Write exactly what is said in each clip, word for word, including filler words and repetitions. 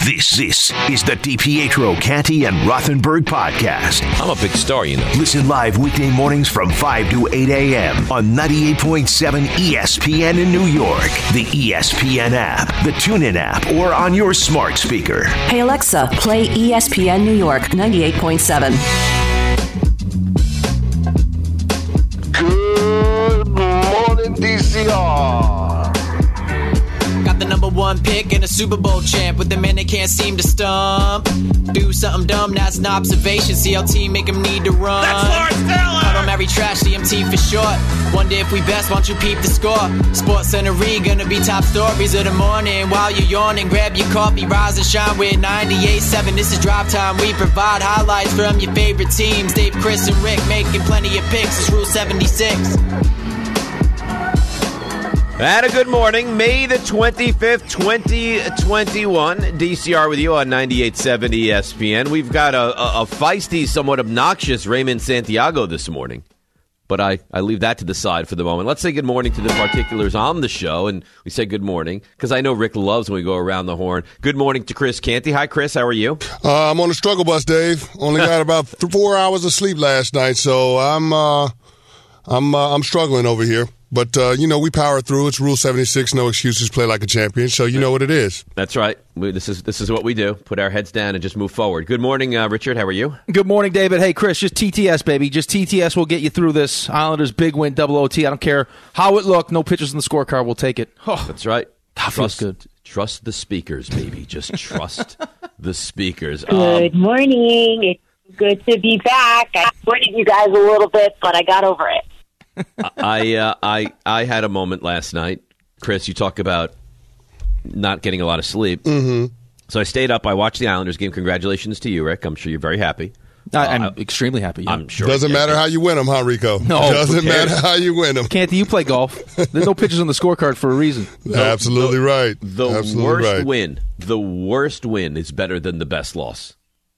This, this is the DiPietro, Canty, and Rothenberg podcast. I'm a big star, you know. Listen live weekday mornings from five to eight a.m. on ninety-eight point seven E S P N in New York, the E S P N app, the TuneIn app, or on your smart speaker. Hey, Alexa, play E S P N New York ninety-eight point seven. Good morning, D C R. Got the number one pick and a Super Bowl champ with the man they can't seem to stump. Do something dumb, that's an observation. C L T make him need to run. That's Lawrence Taylor! I don't marry trash, C M T for short. Wonder if we best, won't you peep the score? Sports Center gonna be top stories of the morning. While you're yawning, grab your coffee, rise and shine with ninety-eight point seven. This is Drive Time. We provide highlights from your favorite teams. Dave, Chris, and Rick making plenty of picks. It's Rule seventy-six. And a good morning, May the twenty-fifth, twenty twenty-one. D C R with you on ninety-eight point seven E S P N. We've got a, a, a feisty, somewhat obnoxious Raymond Santiago this morning. But I, I leave that to the side for the moment. Let's say good morning to the particulars on the show. And we say good morning because I know Rick loves when we go around the horn. Good morning to Chris Canty. Hi, Chris. How are you? Uh, I'm on the struggle bus, Dave. Only got about th- four hours of sleep last night, so I'm uh, I'm uh, I'm struggling over here. But, uh, you know, we power through. It's Rule seventy-six, no excuses, play like a champion. So you know what it is. That's right. We, this is this is what we do. Put our heads down and just move forward. Good morning, uh, Richard. How are you? Good morning, David. Hey, Chris, just T T S, baby. Just T T S will get you through this. Islanders big win, double O T. I don't care how it looked. No pitchers in the scorecard. We'll take it. Oh, that's right. That feels good. Trust the speakers, baby. Just trust the speakers. Good um, morning. It's good to be back. I avoided you guys a little bit, but I got over it. I uh, I I had a moment last night, Chris. You talk about not getting a lot of sleep. Mm-hmm. So I stayed up. I watched the Islanders game. Congratulations to you, Rick. I'm sure you're very happy. I, I'm uh, extremely happy. Yeah. I'm sure. Doesn't matter how you win them, huh, Rico? No. Doesn't matter how you win them. Canty, you play golf. There's no pitchers on the scorecard for a reason. The, Absolutely the, right. The Absolutely worst right. win. The worst win is better than the best loss.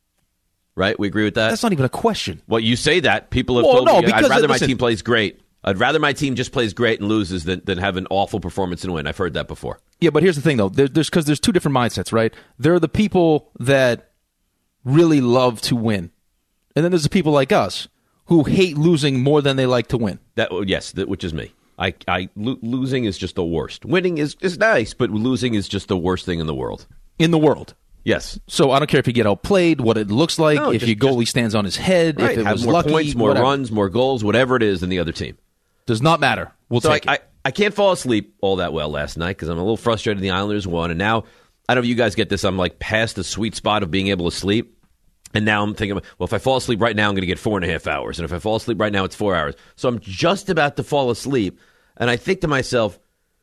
Right? We agree with that? That's not even a question. Well, you say that. People have well, told no, me because I'd rather listen, my team plays great. I'd rather my team just plays great and loses than, than have an awful performance and win. I've heard that before. Yeah, but here's the thing, though. There, there's because there's two different mindsets, right? There are the people that really love to win, and then there's the people like us who hate losing more than they like to win. That yes, that, which is me. I, I lo- losing is just the worst. Winning is, is nice, but losing is just the worst thing in the world. In the world. Yes. So I don't care if you get outplayed, what it looks like, No, if just, your goalie just, stands on his head, right, if it have was more lucky, points, more whatever. runs, more goals, whatever it is than the other team. Does not matter. We'll so take I, it. I, I can't fall asleep all that well last night because I'm a little frustrated the Islanders won. And now, I don't know if you guys get this, I'm like past the sweet spot of being able to sleep. And now I'm thinking, well, if I fall asleep right now, I'm going to get four and a half hours. And if I fall asleep right now, it's four hours. So I'm just about to fall asleep. And I think to myself,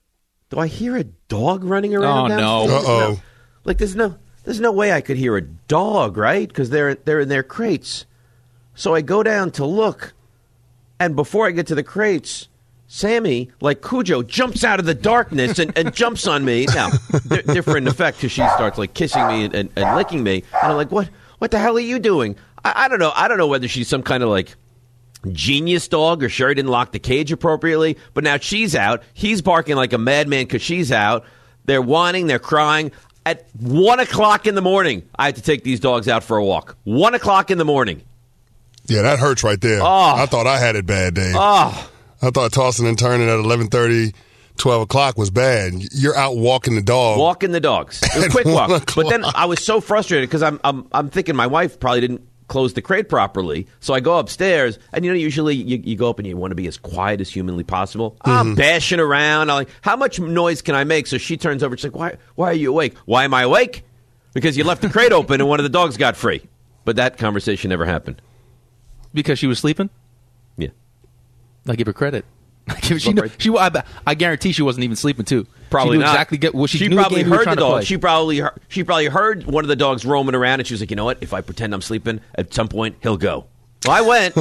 do I hear a dog running around? Oh, no. downstairs? Uh-oh. No. Like, there's no, there's no way I could hear a dog, right? Because they're, they're in their crates. So I go down to look. And before I get to the crates, Sammy, like Cujo, jumps out of the darkness and, and jumps on me. Now, they're different effect because she starts like kissing me and, and, and licking me. And I'm like, what? What the hell are you doing? I, I don't know. I don't know whether she's some kind of like genius dog or sure didn't lock the cage appropriately. But now she's out. He's barking like a madman because she's out. They're whining. They're crying. At one o'clock in the morning, I had to take these dogs out for a walk. One o'clock in the morning. Yeah, that hurts right there. Oh. I thought I had it bad, Dave. Oh. I thought tossing and turning at eleven thirty, twelve o'clock was bad. You're out walking the dog. Walking the dogs. It was a quick walk. But then I was so frustrated because I'm, I'm I'm thinking my wife probably didn't close the crate properly. So I go upstairs, and you know, usually you, you go up and you want to be as quiet as humanly possible. Mm-hmm. I'm bashing around. I'm like, how much noise can I make? So she turns over. She's like, why, why are you awake? Why am I awake? Because you left the crate open and one of the dogs got free. But that conversation never happened. Because she was sleeping? Yeah. I give her credit. I, give, she, know, she, I, I guarantee she wasn't even sleeping too. Probably she knew not. Exactly get, well, she, she knew probably the game heard the dog. She She probably heard, she probably heard one of the dogs roaming around, and she was like, you know what? If I pretend I'm sleeping, at some point he'll go. Well, I went.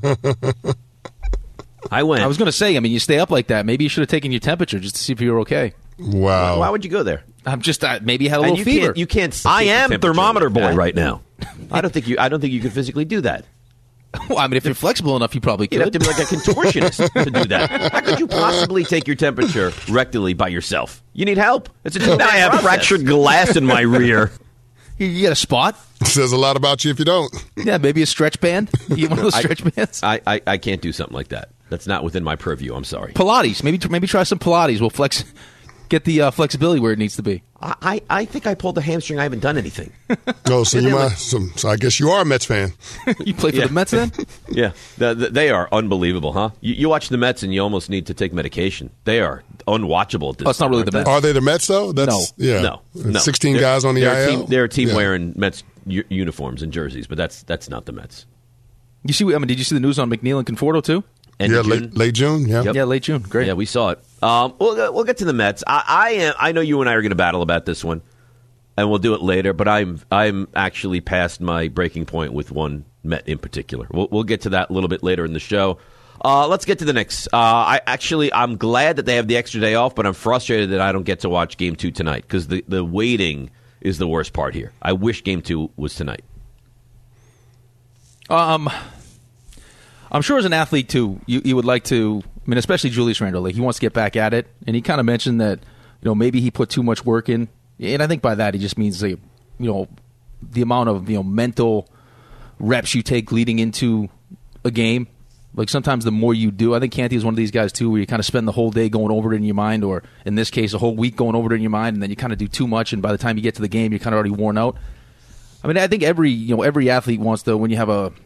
I went. I was going to say, I mean, you stay up like that. Maybe you should have taken your temperature just to see if you were okay. Wow. Why, why would you go there? I'm just uh, maybe you had a And little you fever. Can't, you can't. I am thermometer like boy that. right now. I don't think you. I don't think you could physically do that. Well, I mean, if you're flexible enough, you probably You'd have could. to be like a contortionist to do that. How could you possibly take your temperature rectally by yourself? You need help. It's a two-day I have process. fractured glass in my rear. You get a spot. Says a lot about you if you don't. Yeah, maybe a stretch band. You get one of those I- stretch bands. I, I, I can't do something like that. That's not within my purview. I'm sorry. Pilates. Maybe maybe try some Pilates. We'll flex, get the uh, flexibility where it needs to be. I, I, I think I pulled a hamstring. I haven't done anything. Oh, so And you then, might. like- So, so I guess you are a Mets fan. You play for Yeah. the Mets then? Yeah, the, the, they are unbelievable, huh? You, you watch the Mets and you almost need to take medication. They are unwatchable. At this Oh, it's not time, really aren't the they? Mets. Are they the Mets though? That's, No. Yeah. No, no. Sixteen They're- guys on the they're I a L. team, they're a team Yeah. wearing Mets u- uniforms and jerseys, but that's that's not the Mets. You see? I mean, did you see the news on McNeil and Conforto too? End Yeah, of June? late, late June. Yeah. Yep. Yeah, late June. Great. Yeah, we saw it. Um, we'll go- we'll get to the Mets. I, I am. I know you and I are going to battle about this one, and we'll do it later. But I'm I'm actually past my breaking point with one Met in particular. We'll we'll get to that a little bit later in the show. Uh, let's get to the Knicks. Uh, I actually I'm glad that they have the extra day off, but I'm frustrated that I don't get to watch Game Two tonight because the the waiting is the worst part here. I wish Game Two was tonight. Um, I'm sure as an athlete too, you, you would like to. I mean, especially Julius Randle, like he wants to get back at it, and he kind of mentioned that you know maybe he put too much work in, and I think by that he just means the you know the amount of you know mental reps you take leading into a game. Like sometimes the more you do, I think Canty is one of these guys too, where you kind of spend the whole day going over it in your mind, or in this case, a whole week going over it in your mind, and then you kind of do too much, and by the time you get to the game, you're kind of already worn out. I mean, I think every you know every athlete wants to when you have a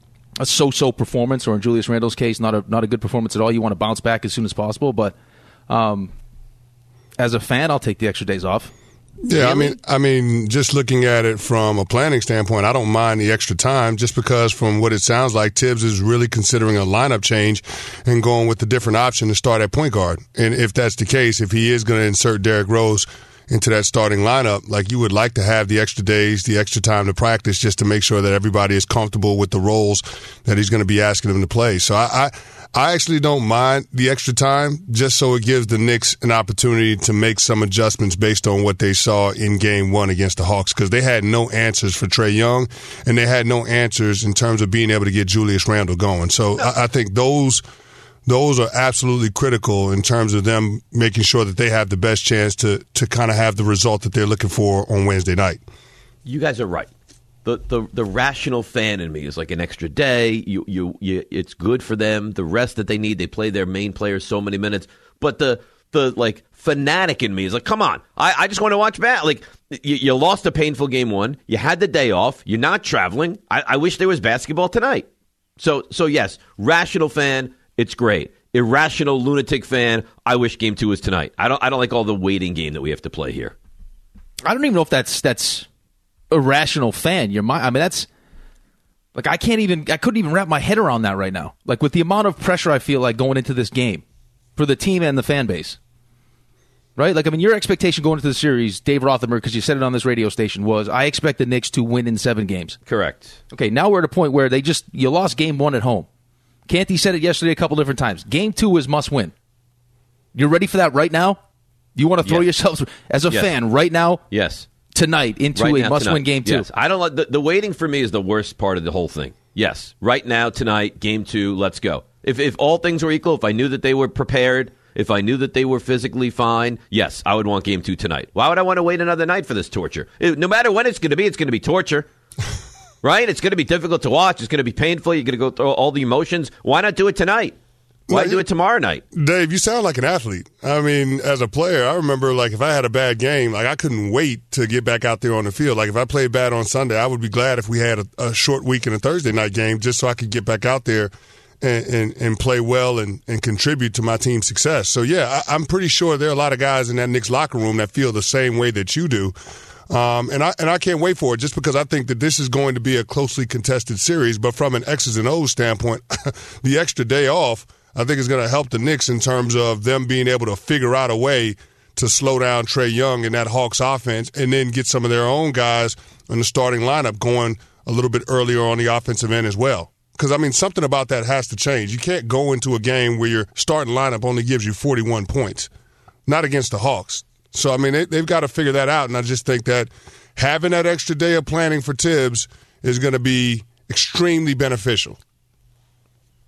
a so-so performance, or in Julius Randle's case, not a not a good performance at all. You want to bounce back as soon as possible, but um, as a fan, I'll take the extra days off. Yeah, I mean, I mean, just looking at it from a planning standpoint, I don't mind the extra time, just because from what it sounds like, Tibbs is really considering a lineup change and going with the different option to start at point guard. And if that's the case, if he is going to insert Derrick Rose into that starting lineup, like you would like to have the extra days, the extra time to practice, just to make sure that everybody is comfortable with the roles that he's going to be asking them to play. So I, I, I actually don't mind the extra time, just so it gives the Knicks an opportunity to make some adjustments based on what they saw in game one against the Hawks, because they had no answers for Trae Young, and they had no answers in terms of being able to get Julius Randle going. So I, I think those Those are absolutely critical in terms of them making sure that they have the best chance to to kind of have the result that they're looking for on Wednesday night. You guys are right. The, the the rational fan in me is like an extra day. You, you you it's good for them. The rest that they need, they play their main players so many minutes. But the the like fanatic in me is like, come on, I, I just want to watch bat. Like you, you lost a painful game one. You had the day off. You're not traveling. I, I wish there was basketball tonight. So so yes, rational fan, it's great. Irrational lunatic fan, I wish game two was tonight. I don't I don't like all the waiting game that we have to play here. I don't even know if that's that's irrational fan. Your mind. I mean, that's like I can't even. I couldn't even wrap my head around that right now. Like with the amount of pressure I feel like going into this game for the team and the fan base. Right? Like I mean, your expectation going into the series, Dave Rothenberg, because you said it on this radio station, was I expect the Knicks to win in seven games. Correct. Okay, now we're at a point where they just you lost game one at home. Canty said it yesterday a couple different times. Game two is must win. You're ready for that right now? You want to throw Yes. yourselves as a Yes. fan right now? Yes. Tonight into Right a now, must-win tonight. game two. Yes. I don't like the, the waiting for me is the worst part of the whole thing. Yes, right now, tonight, game two, let's go. If if all things were equal, if I knew that they were prepared, if I knew that they were physically fine, yes, I would want game two tonight. Why would I want to wait another night for this torture? It- no matter when it's going to be, it's going to be torture. Right? It's going to be difficult to watch. It's going to be painful. You're going to go through all the emotions. Why not do it tonight? Why Well, do it tomorrow night? Dave, you sound like an athlete. I mean, as a player, I remember like if I had a bad game, like I couldn't wait to get back out there on the field. Like if I played bad on Sunday, I would be glad if we had a, a short week and a Thursday night game just so I could get back out there and, and, and play well and, and contribute to my team's success. So, yeah, I, I'm pretty sure there are a lot of guys in that Knicks locker room that feel the same way that you do. Um, and I and I can't wait for it just because I think that this is going to be a closely contested series. But from an X's and O's standpoint, the extra day off, I think is going to help the Knicks in terms of them being able to figure out a way to slow down Trae Young in that Hawks offense and then get some of their own guys in the starting lineup going a little bit earlier on the offensive end as well. Because, I mean, something about that has to change. You can't go into a game where your starting lineup only gives you forty-one points, not against the Hawks. So, I mean, they, they've got to figure that out, and I just think that having that extra day of planning for Tibbs is going to be extremely beneficial.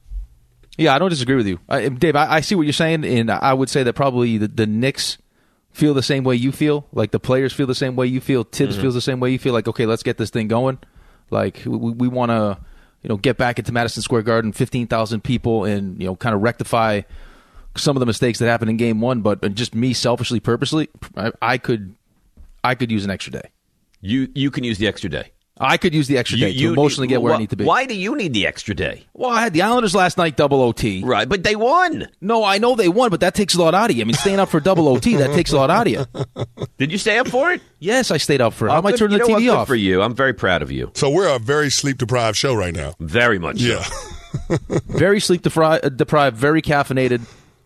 Yeah, I don't disagree with you. I, Dave, I, I see what you're saying, and I would say that probably the, the Knicks feel the same way you feel? Like the players feel the same way you feel? Tibbs Mm-hmm. feels the same way you feel? Like, okay, let's get this thing going. Like we, we want to, you know, get back into Madison Square Garden, fifteen thousand people, and you know, kind of rectify some of the mistakes that happened in Game One. But just me, selfishly, purposely, I, I could, I could use an extra day. You you can use the extra day. I could use the extra day You- to emotionally get where wh- I need to be. Why do you need the extra day? Well, I had the Islanders last night, double O T. Right, but they won. No, I know they won, but that takes a lot out of you. I mean, staying up for double O T, that takes a lot out of you. Did you stay up for it? Yes, I stayed up for it. How Oh, am I good- turning you the know T what? V Good off? for you. I'm very proud of you. So we're a very sleep-deprived show right now. Very much so. Yeah. Very sleep depri- uh, deprived, very caffeinated.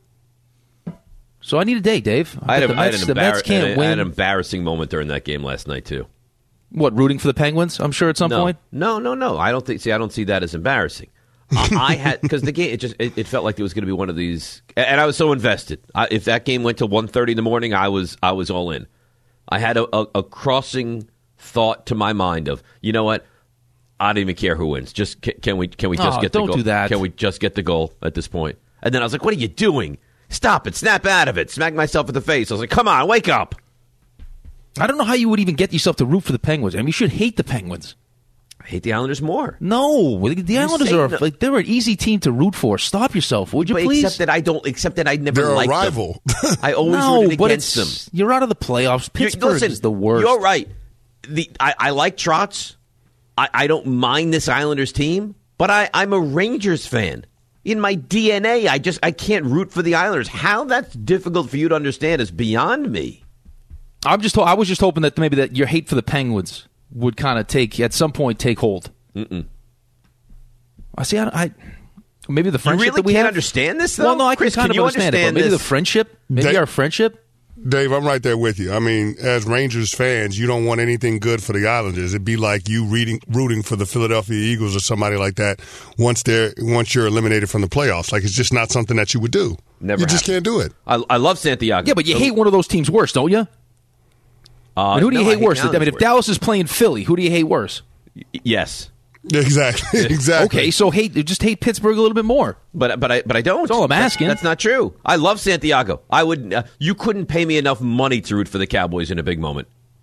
So I need a day, Dave. I had, But a, the I, had Mets, an the Mets embar- can't I had win. an embarrassing moment during that game last night, too. What, rooting for the Penguins? I'm sure at some no, point. No, no, no. I don't think. See, I don't see that as embarrassing. I, I had because the game. It just it, it felt like it was going to be one of these, and I was so invested. I, if that game went to one thirty in the morning, I was I was all in. I had a, a, a crossing thought to my mind of, you know what? I don't even care who wins. Just can, can we can we just Oh, get the don't goal? do that. Can we just get the goal at this point? And then I was like, what are you doing? Stop it! Snap out of it! Smack myself in the face. I was like, come on, wake up! I don't know how you would even get yourself to root for the Penguins. I mean, you should hate the Penguins. I hate the Islanders more. No, the Islanders say are no. like they're an easy team to root for. Stop yourself, would you But please? except that I don't. Except that I never They're a liked them. rival. I always no, rooted but against it's, them. you're out of the playoffs. You're- Pittsburgh listen, is the worst. You're right. The I, I like Trotz. I, I don't mind this Islanders team, but I, I'm a Rangers fan. In my D N A, I just I can't root for the Islanders. How that's difficult for you to understand is beyond me. I'm just. I was just hoping that maybe that your hate for the Penguins would kind of take at some point take hold. Mm-mm. I see. I, I maybe the You friendship really that we can't have. understand this, though? Well, no, I Chris, can kind can of you understand, it. But understand maybe this? the friendship, maybe They- our friendship. Dave, I'm right there with you. I mean, as Rangers fans, you don't want anything good for the Islanders. It'd be like you reading, rooting for the Philadelphia Eagles or somebody like that once they're once you're eliminated from the playoffs. Like, it's just not something that you would do. Never You just happened. can't do it. I, I love Santiago. Yeah, but you So- hate one of those teams worse, don't you? Uh, And who do you no, I hate worse? I Islanders mean, if worse. Dallas is playing Philly, who do you hate worse? Yes, Exactly. exactly. Okay, so hate just hate Pittsburgh a little bit more. but but I but I don't. That's all I'm That's- asking. That's, not true. I love Santiago. I would. Uh, you couldn't pay me enough money to root for the Cowboys in a big moment.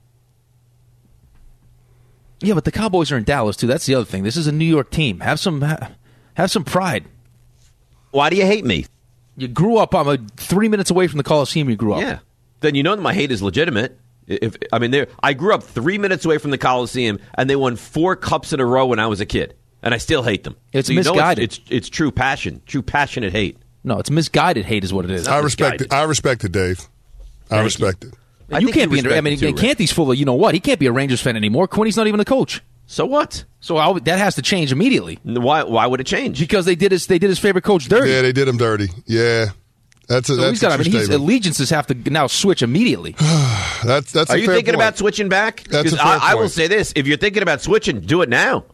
Yeah, but the Cowboys are in Dallas too. That's the other thing. This is a New York team. Have some ha- have some pride. Why do you hate me? You grew up. I'm a three minutes away from the Coliseum. You grew up. Yeah. Then you know that my hate is legitimate. If I mean, there, I grew up three minutes away from the Coliseum, and they won four cups in a row when I was a kid, and I still hate them. It's So you know misguided. it's, it's it's true passion, true passionate hate. No, it's misguided hate, is what it is. I respect misguided. it. I respect it, Dave. I Thank respect it. I you think can't you be. I respect mean, it too, Rick. Canty's full of. You know what? He can't be a Rangers fan anymore. Quinny's not even a coach. So what? So I'll, that has to change immediately Why why would it change? because they did his they did his favorite coach dirty. Yeah, they did him dirty. Yeah. That's a, so that's he's got. a I true mean, his statement. allegiances have to now switch immediately. That's that's. Are a you fair thinking point. about switching back? That's a 'Cause fair I, I will point. say this: if you're thinking about switching, do it now.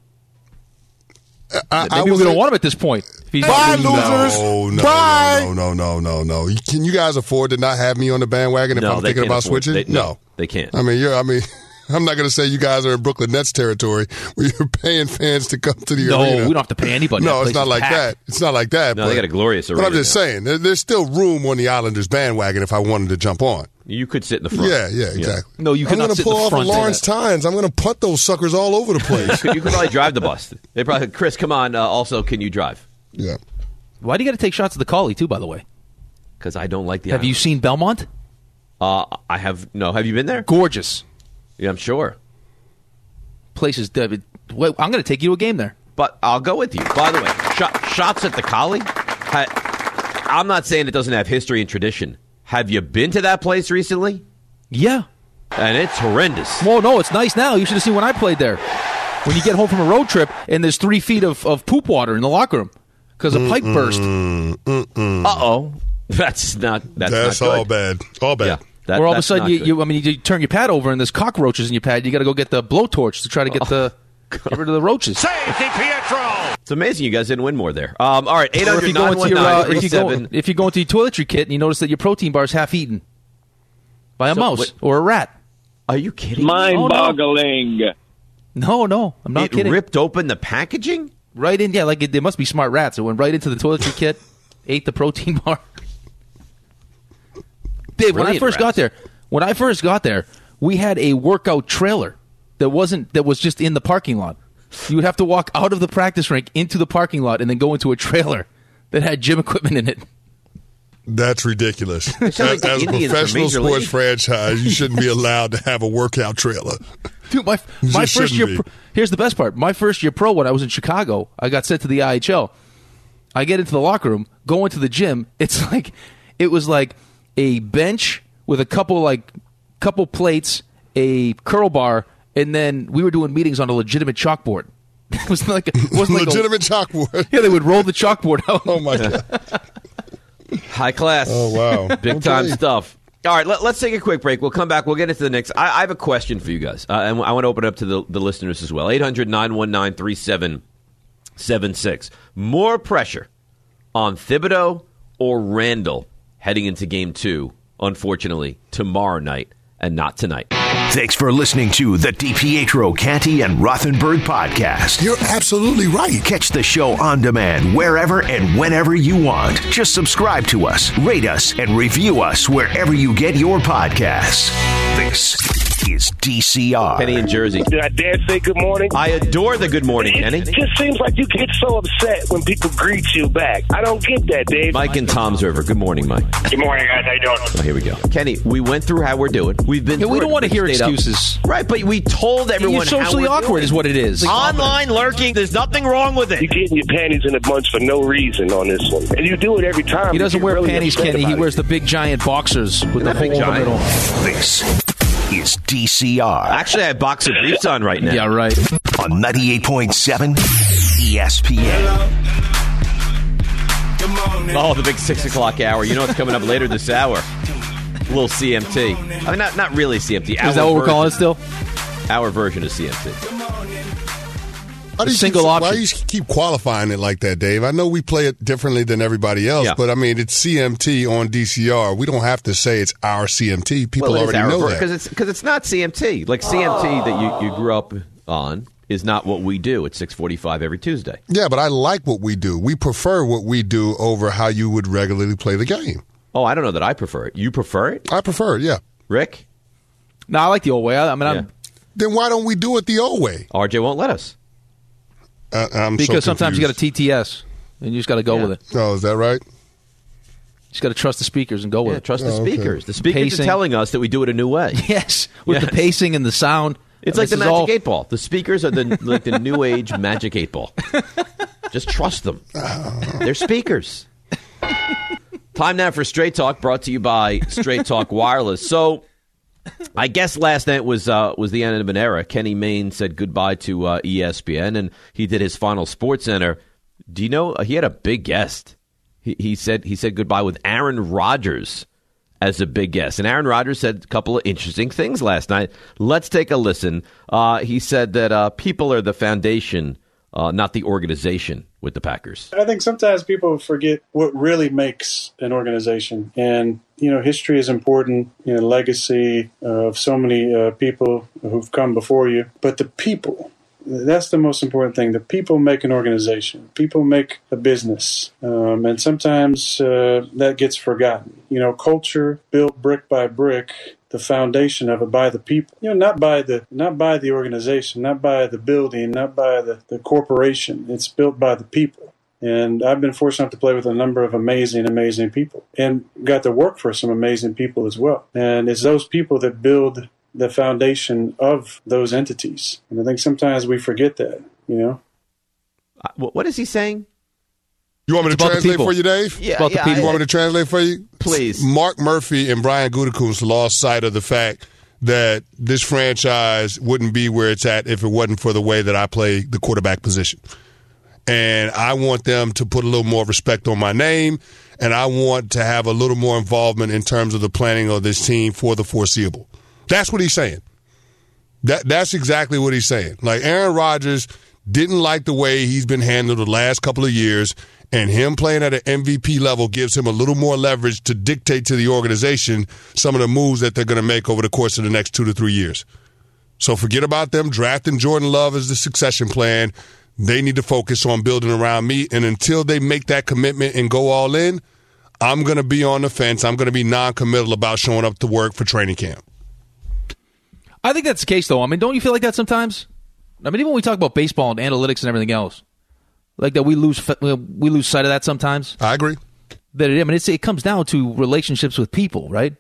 I, I Maybe will we don't say- want him at this point. If he's Bye, no. losers. No, no, Bye. no, no, no, no, no. You- Can you guys afford to not have me on the bandwagon if No, I'm they thinking can't about afford- switching? they- no, they can't. I mean, you're. I mean, I'm not going to say you guys are in Brooklyn Nets territory where you're paying fans to come to the No, arena. we don't have to pay anybody. No, That it's place not is like packed. that. It's not like that. No, but, they got a glorious But I'm arena just now. saying, there, there's still room on the Islanders bandwagon if I wanted to jump on. You could sit in the front. Yeah, yeah, exactly. No, you I'm cannot gonna sit in pull the off front a and say Lawrence that. Tynes. I'm going to punt those suckers all over the place. You could probably drive the bus. They probably, Chris, come on. Uh, also, can you drive? yeah. Why do you got to take shots at the Collie too? By the way, Because I don't like the. have you Islanders. seen Belmont? Uh, I have no. Have you been there? Gorgeous Yeah, I'm sure. places. David, wait, I'm going to take you to a game there. But I'll go with you. By the way, shot, shots at the Collie. Ha, I'm not saying it doesn't have history and tradition. Have you been to that place recently? Yeah. And it's horrendous. Well, no, it's nice now. You should have seen when I played there. When you get home from a road trip and there's three feet of, of poop water in the locker room because a pipe burst. Uh oh. That's not. That's, That's not good. all bad. All bad. Yeah. That, Or all of a that's sudden, not you, good. you, I mean, you turn your pad over and there's cockroaches in your pad. You got to go get the blowtorch to try to get the get rid of the roaches. Safety Pietro. It's amazing you guys didn't win more there. Um, all right, eight Or if hundred you go nine into one your uh, nine if you go seven. if you go into your toiletry kit and you notice that your protein bar is half eaten by a So, mouse wait. or a rat. Are you kidding? me? Mind-boggling. No, no, I'm not It kidding. ripped open the packaging? Right in, yeah, like it, they must be smart rats. It went right into the toiletry kit, ate the protein bar. Dave, when I Brilliant first rats. got there, When I first got there, we had a workout trailer that wasn't that was just in the parking lot. You would have to walk out of the practice rink into the parking lot and then go into a trailer that had gym equipment in it. That's ridiculous. As, like as a Indians from professional Major sports League. franchise, you shouldn't be allowed to have a workout trailer. Dude, my my Just first year. shouldn't be. Pro, here's the best part. My first year pro, when I was in Chicago, I got sent to the I H L. I get into the locker room, go into the gym. It's like it was like a bench with a couple like couple plates, a curl bar, and then we were doing meetings on a legitimate chalkboard. It was like it wasn't like Legitimate a, chalkboard. Yeah, they would roll the chalkboard out. Oh my god. High class. Oh wow. Big time stuff. All right, let, let's take a quick break. We'll come back. We'll get into the Knicks. I, I have a question for you guys, uh, and I want to open it up to the, the listeners as well. eight hundred nine one nine three seven seven six. More pressure on Thibodeau or Randall heading into Game Two, unfortunately, tomorrow night and not tonight. Thanks for listening to the DiPietro, Canty, and Rothenberg podcast. You're absolutely right. Catch the show on demand wherever and whenever you want. Just subscribe to us, rate us, and review us wherever you get your podcasts. This is D C R. Kenny in Jersey. Did I dare say good morning? I adore the good morning, It Kenny. just seems like you get so upset when people greet you back. I don't get that, Dave. Mike in Tom's River. Good morning, Mike. Good morning, guys. How you doing? Oh, here we go. Kenny, we went through how we're doing. We've been. Yeah, we through don't it. want to We hear stayed up. excuses. Right, but we told everyone You're socially how we're awkward doing. is what it is. Online lurking, there's nothing wrong with You're it. getting your panties in a bunch for no reason on this one. And you do it every time. He doesn't You get wear really panties, upset Kenny. He about wears it. the big giant boxers with the Not hole big in the giant. middle. This is D C R Actually, I have boxer briefs on right now. Yeah, right. on ninety-eight point seven E S P N. Oh, the big six o'clock hour. You know what's coming up later this hour? A little C M T. I mean, not not really C M T. Is that what we're calling it still? Our version of C M T. Why do you Single keep, option. Why do you keep qualifying it like that, Dave? I know we play it differently than everybody else, Yeah. but I mean, it's C M T on D C R. We don't have to say it's our C M T. People already know that. because it's because it's not C M T. Like C M T that you, you grew up on is not what we do at six forty-five every Tuesday. Yeah, but I like what we do. We prefer what we do over how you would regularly play the game. Oh, I don't know that I prefer it. You prefer it, I prefer it, yeah. Rick? No, I like the old way. I, I mean, Yeah. I'm, Then why don't we do it the old way? R J won't let us. Uh, I'm so because sometimes you got a confused. T T S and you just got to go Yeah. with it. Oh, is that right? You just got to trust the speakers and go with Yeah, it. trust the Oh, okay. speakers. The speakers Pacing. are telling us that we do it a new way. Yes, with Yes. the pacing and the sound. It's like This the is Magic all- Eight Ball. The speakers are the like the new age Magic Eight Ball. Just trust them. They're speakers. Time now for Straight Talk, brought to you by Straight Talk Wireless. So, I guess last night was uh, was the end of an era. Kenny Mayne said goodbye to uh, E S P N, and he did his final Sports Center. Do you know uh, he had a big guest? He, he said he said goodbye with Aaron Rodgers as a big guest, and Aaron Rodgers said a couple of interesting things last night. Let's take a listen. Uh, he said that uh, people are the foundation, uh, not the organization, with the Packers. I think sometimes people forget what really makes an organization. And, you know, history is important, you know, legacy of so many uh, people who've come before you. But the people, that's the most important thing. The people make an organization. People make a business. Um, and sometimes uh, that gets forgotten. You know, culture built brick by brick, the foundation of it by the people. You know, not by the not by the organization, not by the building, not by the, the corporation. It's built by the people. And I've been fortunate to play with a number of amazing, amazing people and got to work for some amazing people as well. And it's those people that build the foundation of those entities. And I think sometimes we forget that, you know? Uh, what, what is he saying? You want me to It's about the translate people. for you, Dave? Yeah, about the yeah, people. You want me to translate for you? Please. Mark Murphy and Brian Gutekunst lost sight of the fact that this franchise wouldn't be where it's at if it wasn't for the way that I play the quarterback position. And I want them to put a little more respect on my name, and I want to have a little more involvement in terms of the planning of this team for the foreseeable. That's what he's saying. That That's exactly what he's saying. Like, Aaron Rodgers didn't like the way he's been handled the last couple of years, and him playing at an M V P level gives him a little more leverage to dictate to the organization some of the moves that they're going to make over the course of the next two to three years. So forget about them drafting Jordan Love as the succession plan. They need to focus on building around me, and until they make that commitment and go all in, I'm going to be on the fence. I'm going to be non-committal about showing up to work for training camp. I think that's the case, though. I mean, don't you feel like that sometimes? I mean, even when we talk about baseball and analytics and everything else, like that we lose we lose sight of that sometimes. I agree. That it, I mean, it's, it comes down to relationships with people, right?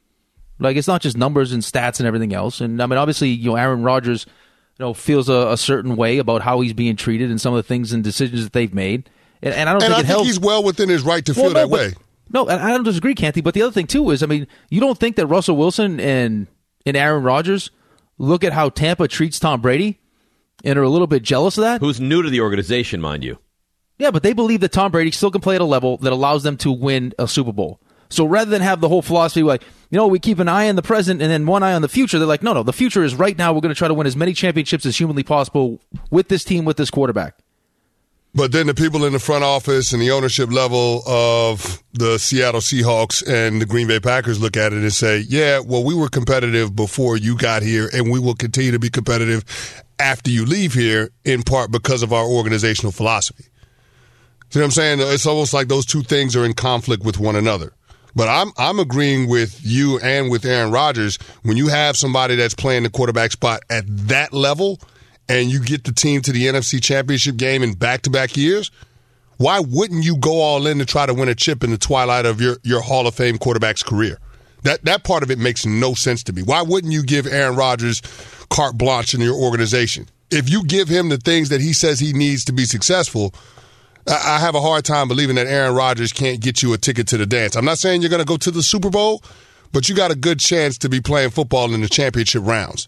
Like, it's not just numbers and stats and everything else. And, I mean, obviously, you know, Aaron Rodgers, you know, feels a, a certain way about how he's being treated and some of the things and decisions that they've made. And, and I don't and think I it think helps. he's well within his right to well, feel no, that but, way. No, and I don't disagree, Canty. But the other thing, too, is, I mean, you don't think that Russell Wilson and, and Aaron Rodgers look at how Tampa treats Tom Brady and are a little bit jealous of that? Who's new to the organization, mind you. Yeah, but they believe that Tom Brady still can play at a level that allows them to win a Super Bowl. So rather than have the whole philosophy like, you know, we keep an eye on the present and then one eye on the future, they're like, no, no, the future is right now. We're going to try to win as many championships as humanly possible with this team, with this quarterback. But then the people in the front office and the ownership level of the Seattle Seahawks and the Green Bay Packers look at it and say, yeah, well, we were competitive before you got here, and we will continue to be competitive after you leave here, in part because of our organizational philosophy. See what I'm saying? It's almost like those two things are in conflict with one another. But I'm I'm agreeing with you and with Aaron Rodgers. When you have somebody that's playing the quarterback spot at that level and you get the team to the N F C Championship game in back-to-back years, why wouldn't you go all in to try to win a chip in the twilight of your, your Hall of Fame quarterback's career? That that part of it makes no sense to me. Why wouldn't you give Aaron Rodgers carte blanche in your organization? If you give him the things that he says he needs to be successful, I have a hard time believing that Aaron Rodgers can't get you a ticket to the dance. I'm not saying you're going to go to the Super Bowl, but you got a good chance to be playing football in the championship rounds.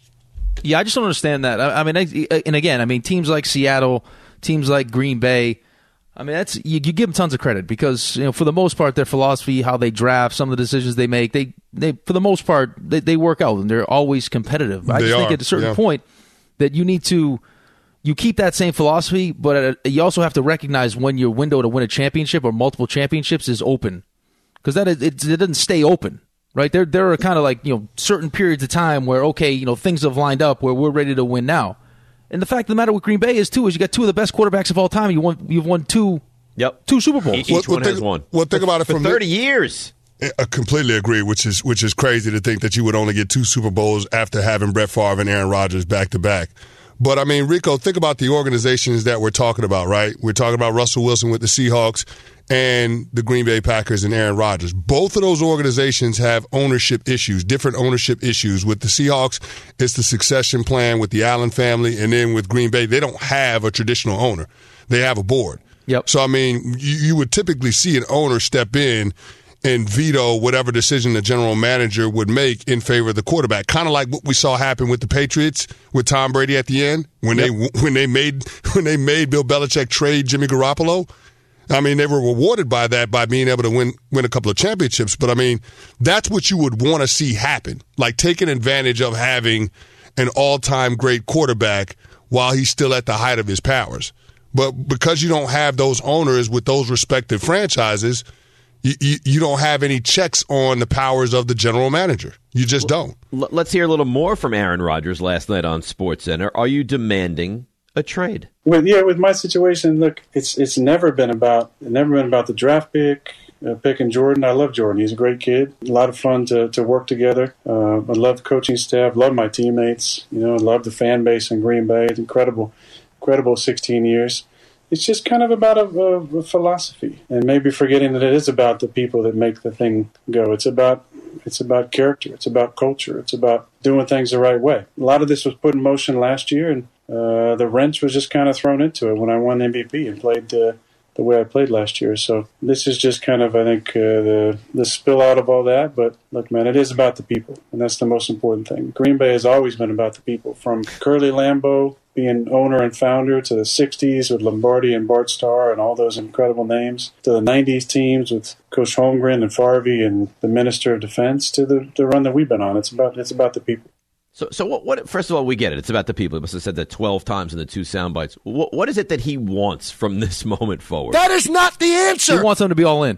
Yeah, I just don't understand that. I, I mean, I, and again, I mean, teams like Seattle, teams like Green Bay, I mean, that's you, you give them tons of credit because, you know, for the most part, their philosophy, how they draft, some of the decisions they make, they, they for the most part, they, they work out and they're always competitive. I they just are. think at a certain yeah. point that you need to. You keep that same philosophy, but you also have to recognize when your window to win a championship or multiple championships is open, because that is, it, it doesn't stay open, right? There, there are kind of like, you know, certain periods of time where, okay, you know, things have lined up where we're ready to win now. And the fact of the matter with Green Bay is too is you got two of the best quarterbacks of all time. You won, you've won two, yep, two Super Bowls. Each well, one well, has think, one. Well, think for, about it for from thirty years. I completely agree, which is which is crazy to think that you would only get two Super Bowls after having Brett Favre and Aaron Rodgers back to back. But, I mean, Rico, think about the organizations that we're talking about, right? We're talking about Russell Wilson with the Seahawks and the Green Bay Packers and Aaron Rodgers. Both of those organizations have ownership issues, different ownership issues. With the Seahawks, it's the succession plan with the Allen family. And then with Green Bay, they don't have a traditional owner. They have a board. Yep. So, I mean, you, you would typically see an owner step in and veto whatever decision the general manager would make in favor of the quarterback. Kind of like what we saw happen with the Patriots with Tom Brady at the end when yep. they when they made when they made Bill Belichick trade Jimmy Garoppolo. I mean, they were rewarded by that by being able to win win a couple of championships. But I mean, that's what you would want to see happen, like taking advantage of having an all-time great quarterback while he's still at the height of his powers. But because you don't have those owners with those respective franchises, You, you, you don't have any checks on the powers of the general manager. You just don't. Let's hear a little more from Aaron Rodgers last night on SportsCenter. Are you demanding a trade? With yeah, with my situation, look, it's it's never been about never been about the draft pick, uh, picking Jordan. I love Jordan. He's a great kid. A lot of fun to, to work together. Uh, I love the coaching staff. Love my teammates. You know, I love the fan base in Green Bay. It's incredible, incredible sixteen years. It's just kind of about a, a, a philosophy, and maybe forgetting that it is about the people that make the thing go. It's about it's about character. It's about culture. It's about doing things the right way. A lot of this was put in motion last year, and uh, the wrench was just kind of thrown into it when I won M V P and played uh, the way I played last year. So this is just kind of, I think, uh, the the spill out of all that. But look, man, it is about the people, and that's the most important thing. Green Bay has always been about the people, from Curly Lambeau being owner and founder, to the sixties with Lombardi and Bart Starr and all those incredible names, to the nineties teams with Coach Holmgren and Farvey and the Minister of Defense, to the, the run that we've been on. It's about it's about the people. So, so what, what? First of all, we get it. It's about the people. He must have said that twelve times in the two sound bites. What, what is it that he wants from this moment forward? That is not the answer. He wants them to be all in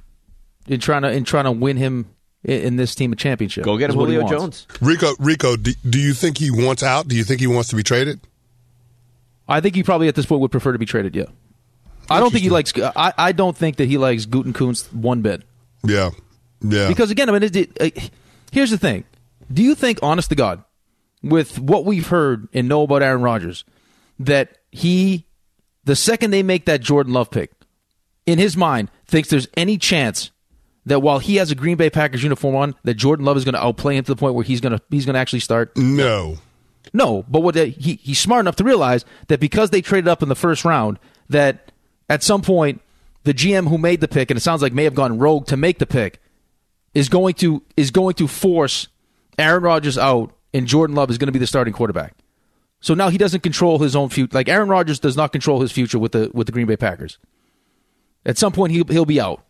in trying to in trying to win him in, in this team a championship. Go get him, Julio Jones. Rico, Rico, do, do you think he wants out? Do you think he wants to be traded? I think he probably at this point would prefer to be traded, yeah. I don't think he likes. I, I don't think that he likes Gutekunst one bit. Yeah, yeah. Because again, I mean, it, it, uh, here's the thing: do you think, honest to God, with what we've heard and know about Aaron Rodgers, that he, the second they make that Jordan Love pick, in his mind, thinks there's any chance that while he has a Green Bay Packers uniform on, that Jordan Love is going to outplay him to the point where he's going to he's going to actually start? No. No, but what they, he he's smart enough to realize that because they traded up in the first round, that at some point the G M who made the pick, and it sounds like may have gone rogue to make the pick, is going to is going to force Aaron Rodgers out, and Jordan Love is going to be the starting quarterback. So now he doesn't control his own future. Like Aaron Rodgers does not control his future with the with the Green Bay Packers. At some point, he he'll be out.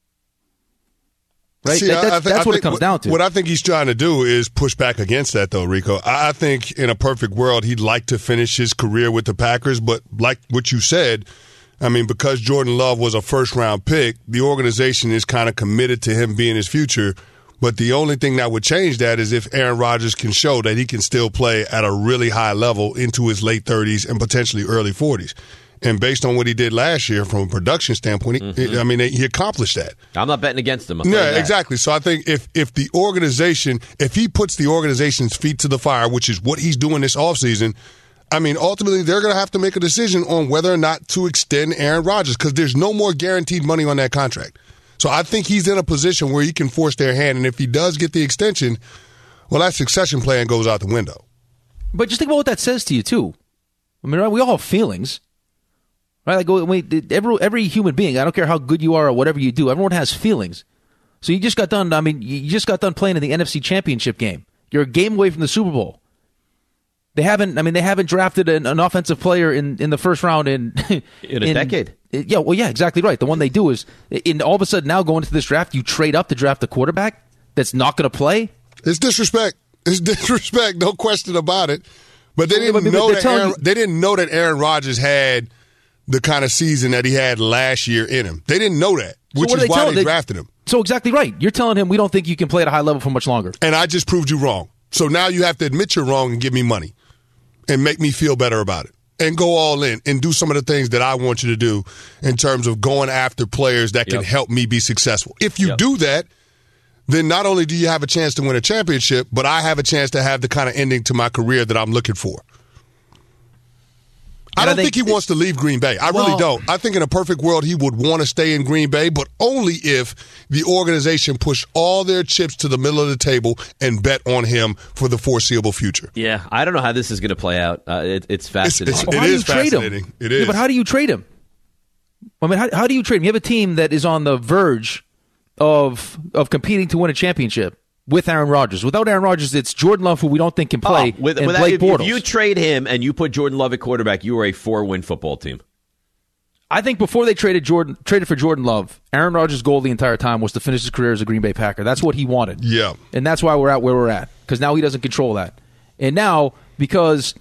Right? See, that, that's I think, that's I what think it comes what, down to. What I think he's trying to do is push back against that, though, Rico. I think in a perfect world, he'd like to finish his career with the Packers, but like what you said, I mean, because Jordan Love was a first-round pick, the organization is kind of committed to him being his future. But the only thing that would change that is if Aaron Rodgers can show that he can still play at a really high level into his late thirties and potentially early forties. And based on what he did last year from a production standpoint, mm-hmm. he, I mean, he accomplished that. I'm not betting against him. Yeah, exactly. So I think if, if the organization, if he puts the organization's feet to the fire, which is what he's doing this offseason, I mean, ultimately they're going to have to make a decision on whether or not to extend Aaron Rodgers because there's no more guaranteed money on that contract. So I think he's in a position where he can force their hand. And if he does get the extension, well, that succession plan goes out the window. But just think about what that says to you, too. I mean, right, we all have feelings. Right? Like, wait, every, every human being, I don't care how good you are or whatever you do, everyone has feelings. So you just got done, I mean, you just got done playing in the N F C Championship game. You're a game away from the Super Bowl. They haven't, I mean, they haven't drafted an, an offensive player in, in the first round in... in a in, decade. Yeah, well, yeah, exactly right. The one they do is, in all of a sudden now going into this draft, you trade up to draft a quarterback that's not going to play? It's disrespect. It's disrespect, no question about it. But they didn't, but know, that Aaron, you, they didn't know that Aaron Rodgers had the kind of season that he had last year in him. They didn't know that, which so is they why they, they drafted him. So exactly right. You're telling him we don't think you can play at a high level for much longer. And I just proved you wrong. So now you have to admit you're wrong and give me money and make me feel better about it. And go all in and do some of the things that I want you to do in terms of going after players that can yep. help me be successful. If you yep. do that, then not only do you have a chance to win a championship, but I have a chance to have the kind of ending to my career that I'm looking for. I don't I think, think he wants to leave Green Bay. I well, really don't. I think in a perfect world he would want to stay in Green Bay, but only if the organization pushed all their chips to the middle of the table and bet on him for the foreseeable future. Yeah, I don't know how this is going to play out. Uh, it, it's fascinating. It's, it's, well, it how is do you fascinating. Trade him? It is. Yeah, but how do you trade him? I mean, how, how do you trade him? You have a team that is on the verge of of competing to win a championship. With Aaron Rodgers. Without Aaron Rodgers, it's Jordan Love, who we don't think can play, oh, with, and without, Blake if, Bortles. If you trade him and you put Jordan Love at quarterback, you are a four-win football team. I think before they traded Jordan, traded for Jordan Love, Aaron Rodgers' goal the entire time was to finish his career as a Green Bay Packer. That's what he wanted. Yeah. And that's why we're at where we're at, because now he doesn't control that. And now, because,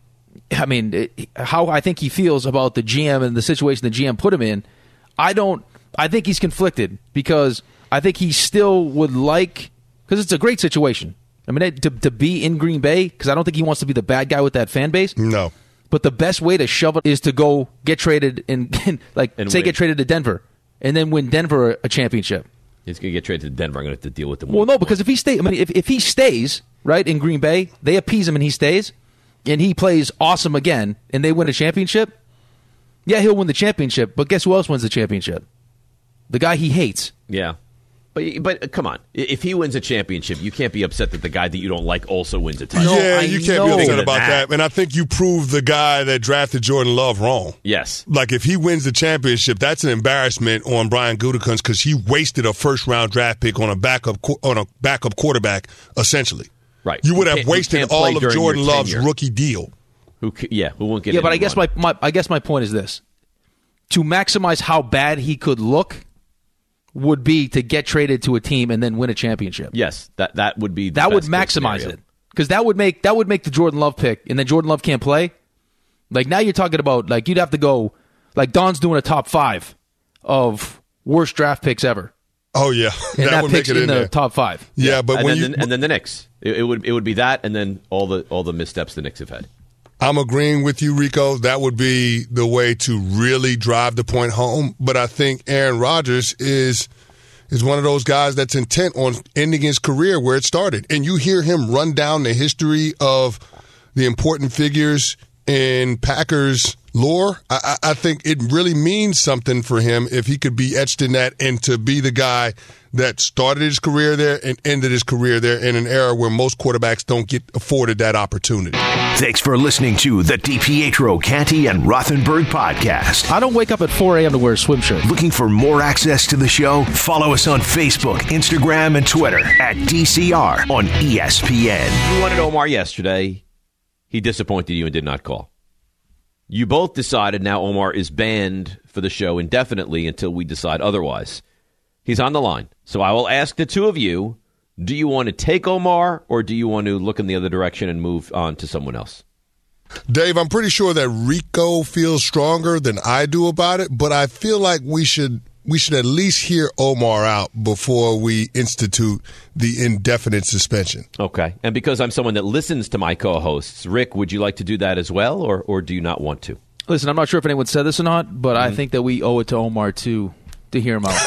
I mean, it, how I think he feels about the G M and the situation the G M put him in, I don't, I think he's conflicted, because I think he still would like... Because it's a great situation. I mean, to to be in Green Bay, because I don't think he wants to be the bad guy with that fan base. No. But the best way to shove it is to go get traded and, and like, and say win. Get traded to Denver, and then win Denver a, a championship. He's going to get traded to Denver. I'm going to have to deal with him. Well, no, because if he stays, I mean, if, if he stays, right, in Green Bay, they appease him and he stays, and he plays awesome again, and they win a championship, yeah, he'll win the championship, but guess who else wins the championship? The guy he hates. Yeah. But, but come on, if he wins a championship, you can't be upset that the guy that you don't like also wins a title. Yeah, no, you can't know. be upset about that. that. And I think you proved the guy that drafted Jordan Love wrong. Yes. Like, if he wins the championship, that's an embarrassment on Brian Gutekunst because he wasted a first-round draft pick on a backup on a backup quarterback, essentially. Right. You would have wasted all of Jordan Love's rookie deal. Who? Yeah, who won't get Yeah, but I guess my, my I guess my point is this. To maximize how bad he could look would be to get traded to a team and then win a championship. Yes, that that would be the that would best maximize it, because that would make that would make the Jordan Love pick, and then Jordan Love can't play. Like, now you're talking about, like, you'd have to go, like, Don's doing a top five of worst draft picks ever. Oh yeah, and that, that would pick's make it in, in the there. top five. Yeah, but and when then you the, and then the Knicks, it, it would it would be that, and then all the all the missteps the Knicks have had. I'm agreeing with you, Rico. That would be the way to really drive the point home. But I think Aaron Rodgers is is one of those guys that's intent on ending his career where it started. And you hear him run down the history of the important figures in Packers lore. I, I think it really means something for him if he could be etched in that and to be the guy that started his career there and ended his career there in an era where most quarterbacks don't get afforded that opportunity. Thanks for listening to the DiPietro, Canty, and Rothenberg podcast. I don't wake up at four a.m. to wear a swim shirt. Looking for more access to the show? Follow us on Facebook, Instagram, and Twitter at D C R on E S P N. You wanted Omar yesterday. He disappointed you and did not call. You both decided now Omar is banned for the show indefinitely until we decide otherwise. He's on the line. So I will ask the two of you, do you want to take Omar or do you want to look in the other direction and move on to someone else? Dave, I'm pretty sure that Rico feels stronger than I do about it, but I feel like we should we should at least hear Omar out before we institute the indefinite suspension. Okay. And because I'm someone that listens to my co-hosts, Rick, would you like to do that as well, or, or do you not want to? Listen, I'm not sure if anyone said this or not, but mm-hmm. I think that we owe it to Omar to to hear him out.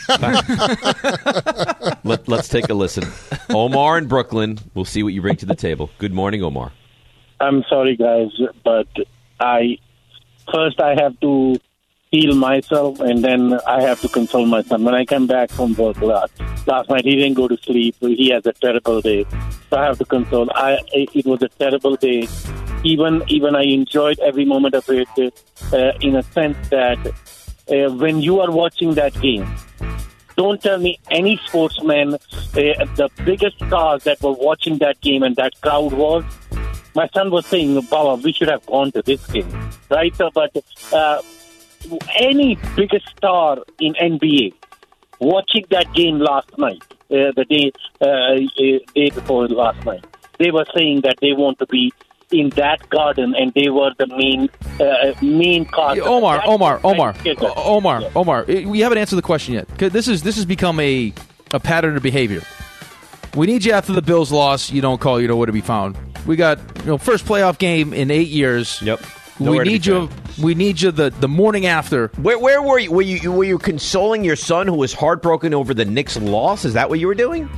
Let, let's take a listen. Omar in Brooklyn, we'll see what you bring to the table. Good morning, Omar. I'm sorry, guys, but I first I have to heal myself, and then I have to console my son. When I come back from work last, last night, he didn't go to sleep. He has a terrible day, so I have to console. I it was a terrible day. Even even I enjoyed every moment of it, uh, in a sense that uh, when you are watching that game, don't tell me any sportsman, uh, the biggest stars that were watching that game and that crowd was. My son was saying, Baba, we should have gone to this game, right? So, but uh, any biggest star in N B A watching that game last night, uh, the day uh, day before last night, they were saying that they want to be in that garden, and they were the main uh, main cause. Omar, Omar, Omar, Omar, yeah. Omar. We haven't answered the question yet. This is this has become a a pattern of behavior. We need you after the Bills loss. You don't call. You know where to be found. We got you know first playoff game in eight years. Yep. Nowhere we need you. We need you the, the morning after. Where where were you? Were you were you consoling your son who was heartbroken over the Knicks' loss? Is that what you were doing?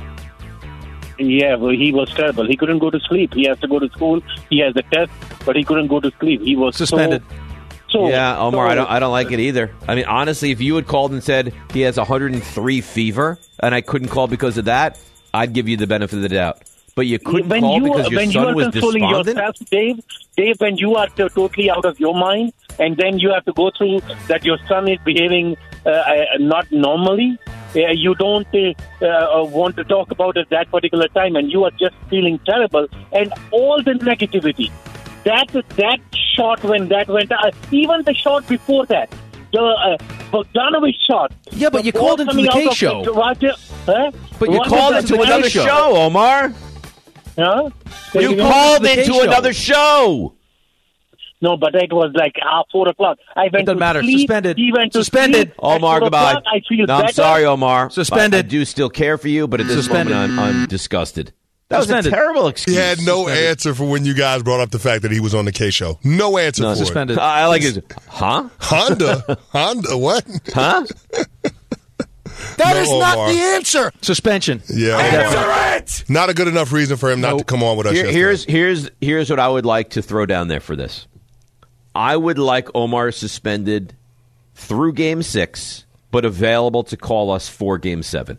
Yeah, well, he was terrible. He couldn't go to sleep. He has to go to school. He has a test, but he couldn't go to sleep. He was suspended. So, so yeah, Omar, so, I don't I don't like it either. I mean, honestly, if you had called and said he has one hundred three fever and I couldn't call because of that, I'd give you the benefit of the doubt. But you couldn't when call you, because your when son you are was consoling despondent? Yourself, Dave, Dave, when you are t- totally out of your mind, and then you have to go through that your son is behaving uh, uh, not normally, uh, you don't uh, uh, want to talk about it that particular time, and you are just feeling terrible, and all the negativity. That that shot when that went, uh, even the shot before that, the uh, Bogdanovic shot. Yeah, but you called into the K show. Roger, huh? But you What called was into the another show? show, Omar. Huh? You You called the K into show. another show. No, but it was like ah, four o'clock. I went It doesn't to matter. sleep. Suspended. He went to Suspended. sleep. At Omar, four goodbye. o'clock, I feel No, I'm better. sorry, Omar. Suspended. I, I do still care for you, but at this Suspended. moment, I'm, I'm disgusted. That Suspended. was a terrible excuse. He had no Suspended. answer for when you guys brought up the fact that he was on the K show. No answer No, for suspended. it. I like it. Huh? Honda? Honda? What? Huh? That No, is not Omar. the answer. Suspension. Yeah. Answer it. Not a good enough reason for him not Nope. to come on with us Here- yesterday. here's here's here's what I would like to throw down there for this. I would like Omar suspended through Game Six, but available to call us for Game Seven.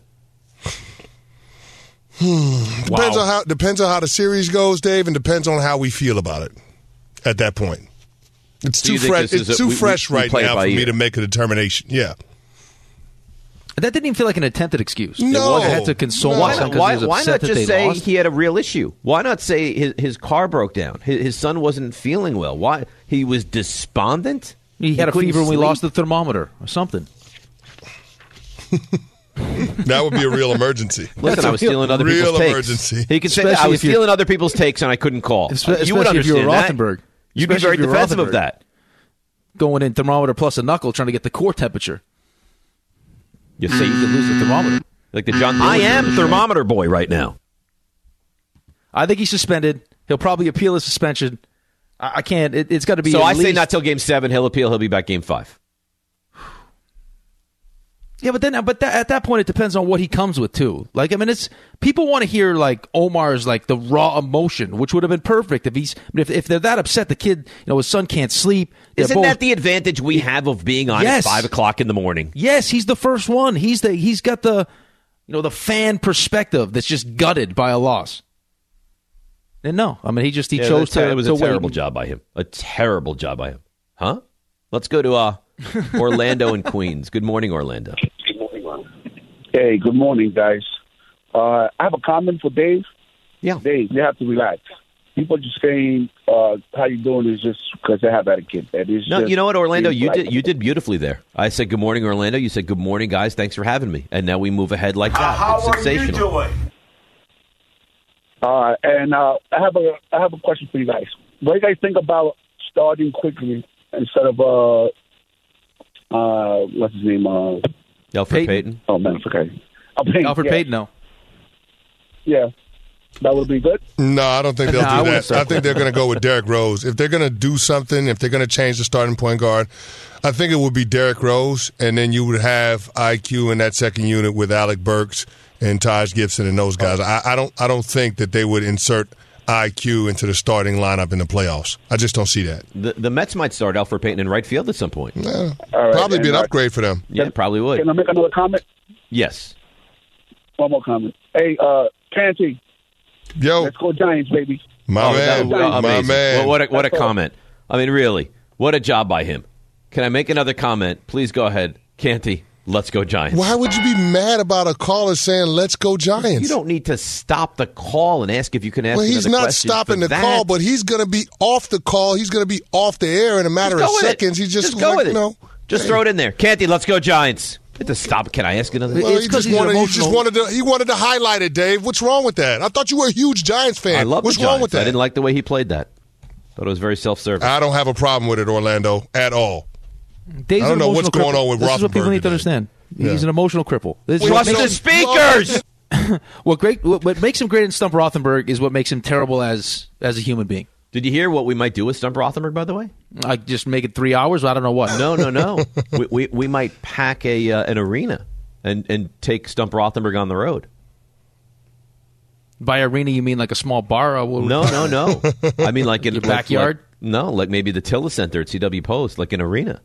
Depends on how depends on how the series goes, Dave, and depends on how we feel about it at that point. It's So too you think fresh. this is It's a- too we- we- fresh we right play it now by for me ear. to make a determination. Yeah. That didn't even feel like an attempted excuse. No. I had to console No. my Why son not, because why, he was why upset not that just they say lost. he had a real issue? Why not say his, his car broke down? His, his son wasn't feeling well. Why he was despondent? He had a couldn't fever and we sleep? lost the thermometer or something. That would be a real emergency. Listen, I was stealing other Real people's takes. emergency. He could say that I Especially was if you're- stealing other people's takes and I couldn't call. Espe- you would especially if you were understand that. Rothenberg. You'd be Especially very if you were defensive of Rothenberg. that. Going in thermometer plus a knuckle trying to get the core temperature. You say you could lose the thermometer. Like the John. I Dillinger am of the show. thermometer boy right now. I think he's suspended. He'll probably appeal his suspension. I, I can't. It, it's got to be. So at I least, say not till game seven. He'll appeal. He'll be back game five. Yeah, but then, but that, at that point, it depends on what he comes with too. Like, I mean, it's people want to hear like Omar's like the raw emotion, which would have been perfect if he's. I mean, if if they're that upset, the kid, you know, his son can't sleep. Isn't both, that the advantage we have of being on yes. at five o'clock in the morning? Yes, he's the first one. He's the he's got the, you know, the fan perspective that's just gutted by a loss. And no, I mean, he just he yeah, chose to. It was to a terrible wait. job by him. A terrible job by him. Huh? Let's go to uh, Orlando and Queens. Good morning, Orlando. Hey, good morning, guys. Uh, I have a comment for Dave. Yeah. Dave, you have to relax. People just saying uh, how you doing is just because they have etiquette. That is No, just, you know what, Orlando, you like, did you did beautifully there. I said good morning, Orlando. You said good morning, guys. Thanks for having me. And now we move ahead like that. How it's are sensational. you doing? Uh, and uh, I have a I have a question for you guys. What do you guys think about starting quickly instead of uh, uh, what's his name? Uh, Alfred Payton. Payton. Oh man, it's okay. Oh, Payton, Alfred yeah. Payton, no. Yeah, that would be good. No, I don't think they'll No, I do wouldn't that. I start think they're going to go with Derrick Rose. If they're going to do something, if they're going to change the starting point guard, I think it would be Derrick Rose, and then you would have I Q in that second unit with Alec Burks and Taj Gibson and those guys. I, I don't. I don't think that they would insert I Q into the starting lineup in the playoffs. I just don't see that. The, the Mets might start Alfred Payton in right field at some point. Yeah, right, probably be an and, uh, upgrade for them. Yeah, probably would. Can I make another comment? Yes. One more comment. Hey, uh, Canty. Yo. Let's go Giants, baby. My oh, man. that, uh, My amazing. man. Well, what a, what a comment. I mean, really, what a job by him. Can I make another comment? Please go ahead. Canty, let's go Giants. Why would you be mad about a caller saying, let's go Giants? You don't need to stop the call and ask if you can ask Well, he's another not question stopping for the that. call, but he's going to be off the call. He's going to be off the air in a matter Just of go with it. seconds. He's just, Just go like, with it. you know, Just hey. throw it in there. Canty, let's go Giants. To stop. Can I ask another? Well, It's he 'cause just he's wanted. He emotional. just wanted to. He wanted to highlight it, Dave. What's wrong with that? I thought you were a huge Giants fan. I love What's the Giants. wrong with that? I didn't like the way he played that. Thought it was very self-serving. I don't have a problem with it, Orlando, at all. Dave's I don't an know what's emotional going cripple. on with This is what people Roethlisberger need to today. understand. Yeah. He's an emotional cripple. This is Trust what the makes- speakers. What great? What, what makes him great in Stump Rothenberg is what makes him terrible as as a human being. Did you hear what we might do with Stump Rothenberg, by the way? I just make it three hours. I don't know what. No, no, no. we, we we might pack a uh, an arena and and take Stump Rothenberg on the road. By arena, you mean like a small bar? Or what- No, no, no. I mean like in Your like- backyard? like- no, like maybe the Tilla Center at C W Post, like an arena.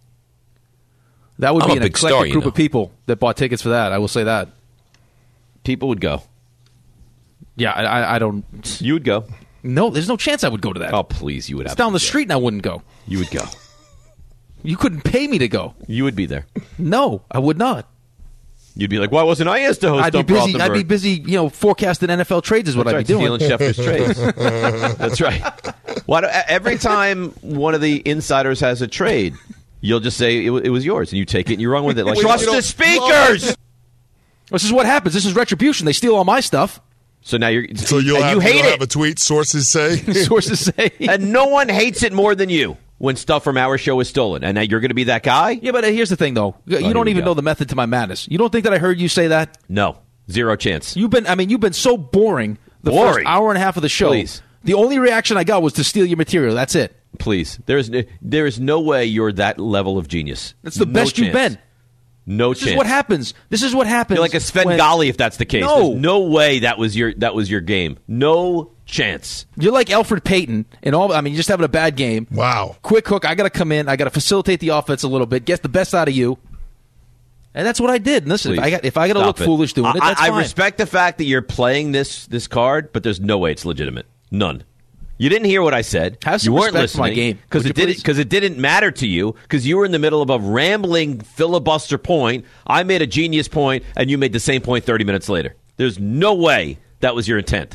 That would I'm be a an big eclectic star, you group know. of people that bought tickets for that. I will say that. People would go. Yeah, I, I, I don't. You would go. No, there's no chance I would go to that. Oh, please, you would It's have. down the street, and I wouldn't go. You would go. You couldn't pay me to go. You would be there. No, I would not. You'd be like, why wasn't I asked to host I'd be Stump busy. Rothenberg? I'd be busy. You know, forecasting N F L trades is what That's I'd right, be doing. stealing Schefter's trades. That's right. Why do, every time one of the insiders has a trade, you'll just say it, it was yours, and you take it, and you run with it. Like, Well, trust you know- the speakers. This is what happens. This is retribution. They steal all my stuff. So now you're. So you'll and have, you hate you'll it, have a tweet. Sources say. Sources say. and no one hates it more than you when stuff from our show is stolen. And now you're going to be that guy? Yeah, but uh, here's the thing, though. You here don't we even go. know the method to my madness. You don't think that I heard you say that? No, zero chance. You've been. I mean, you've been so boring. The Boring. first hour and a half of the show. Please. The only reaction I got was to steal your material. That's it. Please, there's there is no way you're that level of genius. That's the No best you've chance. been. No This chance. is what happens. This is what happens. You're like a Sven when- Gali if that's the case. No. There's no way that was your that was your game. No chance. You're like Alfred Payton and all. I mean, you're just having a bad game. Wow. Quick hook. I got to come in. I got to facilitate the offense a little bit. Get the best out of you. And that's what I did. And listen, if Please, I got if I got to stop look it. foolish doing it, I, that's I fine. respect the fact that you're playing this this card, but there's no way it's legitimate. None. You didn't hear what I said. Have some you weren't respect for my listening game, because would it you didn't please? because it didn't matter to you because you were in the middle of a rambling filibuster point. I made a genius point, and you made the same point thirty minutes later. There's no way that was your intent.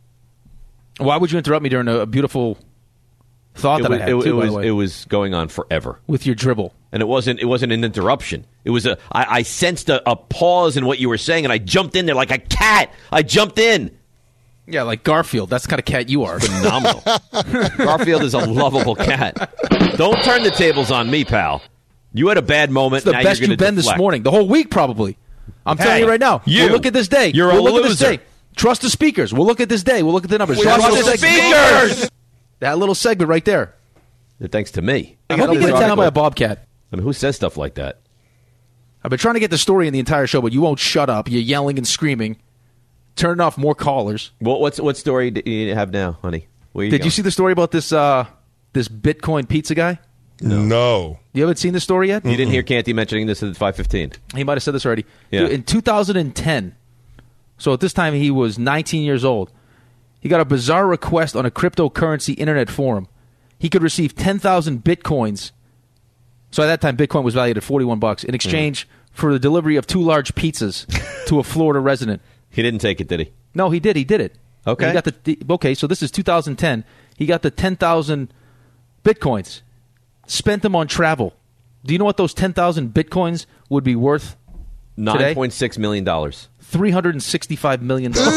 Why would you interrupt me during a, a beautiful thought It that was, I had? it, too, it by was the way, it was going on forever. with your dribble. And it wasn't it wasn't an interruption. It was a I, I sensed a, a pause in what you were saying, and I jumped in there like a cat. I jumped in. Yeah, like Garfield. That's the kind of cat you are. Phenomenal. Garfield is a lovable cat. Don't turn the tables on me, pal. You had a bad moment. It's the now best you're you've gonna been this deflect. morning. The whole week, probably. I'm Hey, telling you right now. you. We'll look at this day. You're we'll a look at this loser. day. Trust the speakers. We'll look at this day. We'll look at the numbers. Trust the speakers. That little segment right there. Thanks to me. I hope you get down by a bobcat. I mean, who says stuff like that? I've been trying to get the story in the entire show, but you won't shut up. You're yelling and screaming. Turning off more callers. Well, what's what story do you have now, honey? Where you Did going? you see the story about this uh, this Bitcoin pizza guy? No. no. You haven't seen the story yet? You didn't hear Canty mentioning this at five fifteen. He might have said this already. Yeah. In two thousand ten, so at this time he was nineteen years old, he got a bizarre request on a cryptocurrency internet forum. He could receive ten thousand Bitcoins. So at that time, Bitcoin was valued at forty-one bucks in exchange mm. for the delivery of two large pizzas to a Florida resident. He didn't take it, did he? No, he did. He did it. Okay. He got the, the okay. So this is two thousand ten. He got the ten thousand Bitcoins. Spent them on travel. Do you know what those ten thousand Bitcoins would be worth? Nine point six million dollars. Three hundred and sixty-five million dollars.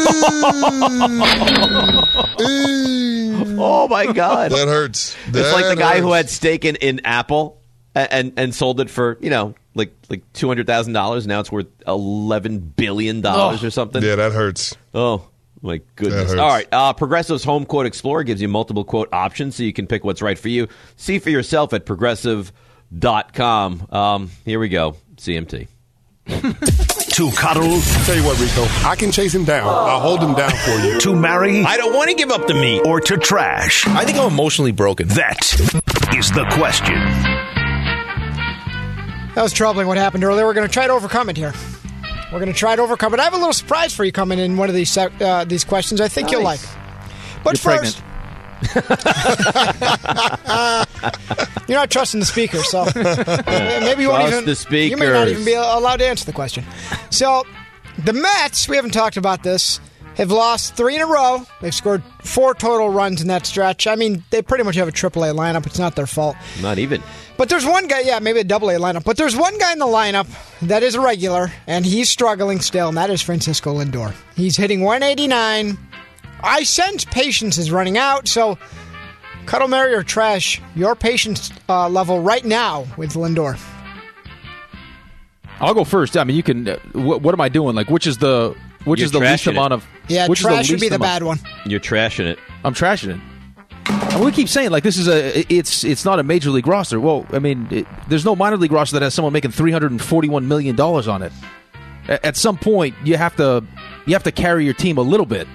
Oh my God, that hurts. That it's like the guy hurts. who had stake in, in Apple and, and and sold it for you know like like two hundred thousand dollars. Now it's worth eleven billion dollars oh. or something. Yeah, that hurts. Oh. My goodness. All right. Uh, Progressive's Home Quote Explorer gives you multiple quote options so you can pick what's right for you. See for yourself at progressive dot com. Um, here we go. C M T. To cuddle. Tell you what, Rico, I can chase him down. I'll hold him down for you. To marry. I don't want to give up the meat. Or to trash. I think I'm emotionally broken. That is the question. That was troubling what happened earlier. We're going to try to overcome it here. We're going to try to overcome it. I have a little surprise for you coming in one of these uh, these questions I think nice. You'll like. But You're first... You're not trusting the speaker, so maybe you won't Trust even. The speakers. You may not even be allowed to answer the question. So, the Mets, we haven't talked about this, have lost three in a row. They've scored four total runs in that stretch. I mean, they pretty much have a triple A lineup. It's not their fault. Not even. But there's one guy, yeah, maybe a double A lineup. But there's one guy in the lineup that is a regular, and he's struggling still, and that is Francisco Lindor. He's hitting one eighty-nine. I sense patience is running out, so cuddle, marry, or trash your patience uh, level right now with Lindor. I'll go first. I mean, you can. Uh, wh- what am I doing? Like, which is the which You're is the least it. amount of? Yeah, which trash is the would be the amount? bad one. You're trashing it. I'm trashing it. And we keep saying like this is a it's it's not a major league roster. Well, I mean, it, there's no minor league roster that has someone making three hundred forty-one million dollars on it. A- at some point, you have to you have to carry your team a little bit.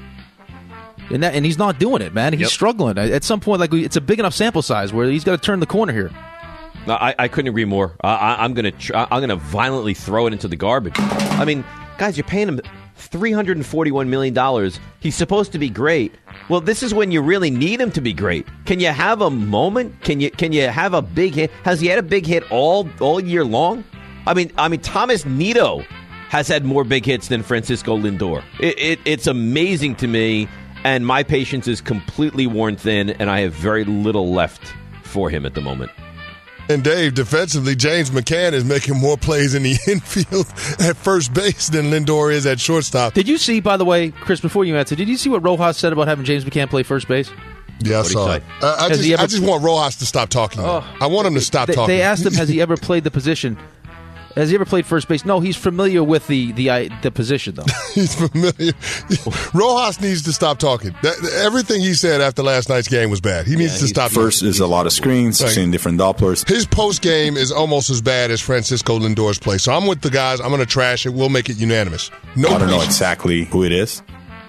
And that, and he's not doing it, man. He's Yep. struggling. At some point, like it's a big enough sample size where he's got to turn the corner here. No, I, I couldn't agree more. I, I, I'm gonna tr- I'm gonna violently throw it into the garbage. I mean, guys, you're paying him three hundred forty-one million dollars. He's supposed to be great. Well, this is when you really need him to be great. Can you have a moment? Can you can you have a big hit? Has he had a big hit all all year long? I mean, I mean, Thomas Nido has had more big hits than Francisco Lindor. It, it, it's amazing to me. And my patience is completely worn thin, and I have very little left for him at the moment. And Dave, defensively, James McCann is making more plays in the infield at first base than Lindor is at shortstop. Did you see, by the way, Chris, before you answer, did you see what Rojas said about having James McCann play first base? Yeah, I saw it. Uh, I, just, ever... I just want Rojas to stop talking. Oh, I want him to stop they, talking. They asked him, has he ever played the position? Has he ever played first base? No, he's familiar with the the, uh, the position, though. He's familiar. Rojas needs to stop talking. That, everything he said after last night's game was bad. He needs yeah, to stop. First is a lot of screens, like, seeing different Dopplers. His post game is almost as bad as Francisco Lindor's play. So I'm with the guys. I'm going to trash it. We'll make it unanimous. No, I don't know exactly who it is.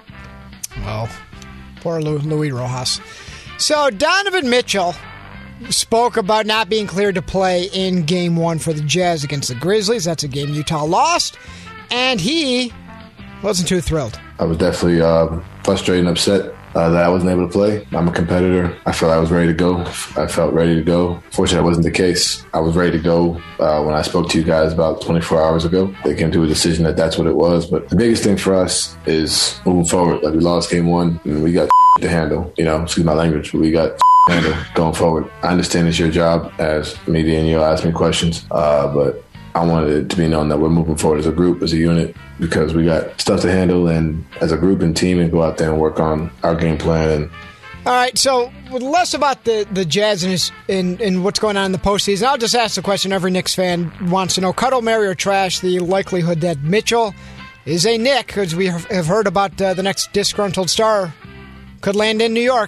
Well, poor Luis Rojas. So Donovan Mitchell spoke about not being cleared to play in Game one for the Jazz against the Grizzlies. That's a game Utah lost. And he wasn't too thrilled. I was definitely uh, frustrated and upset uh, that I wasn't able to play. I'm a competitor. I felt I was ready to go. I felt ready to go. Fortunately, that wasn't the case. I was ready to go uh, when I spoke to you guys about twenty-four hours ago. They came to a decision that that's what it was. But the biggest thing for us is moving forward. Like, we lost Game one, and we got to handle. You know, excuse my language, but we got handle going forward. I understand it's your job as media and you'll ask me questions, uh, but I wanted it to be known that we're moving forward as a group, as a unit, because we got stuff to handle, and as a group and team, and go out there and work on our game plan. And all right, so less about the, the Jazz and, his, and, and what's going on in the postseason. I'll just ask the question every Knicks fan wants to know. Cuddle, marry, or trash the likelihood that Mitchell is a Knick, as we have heard about uh, the next disgruntled star, could land in New York.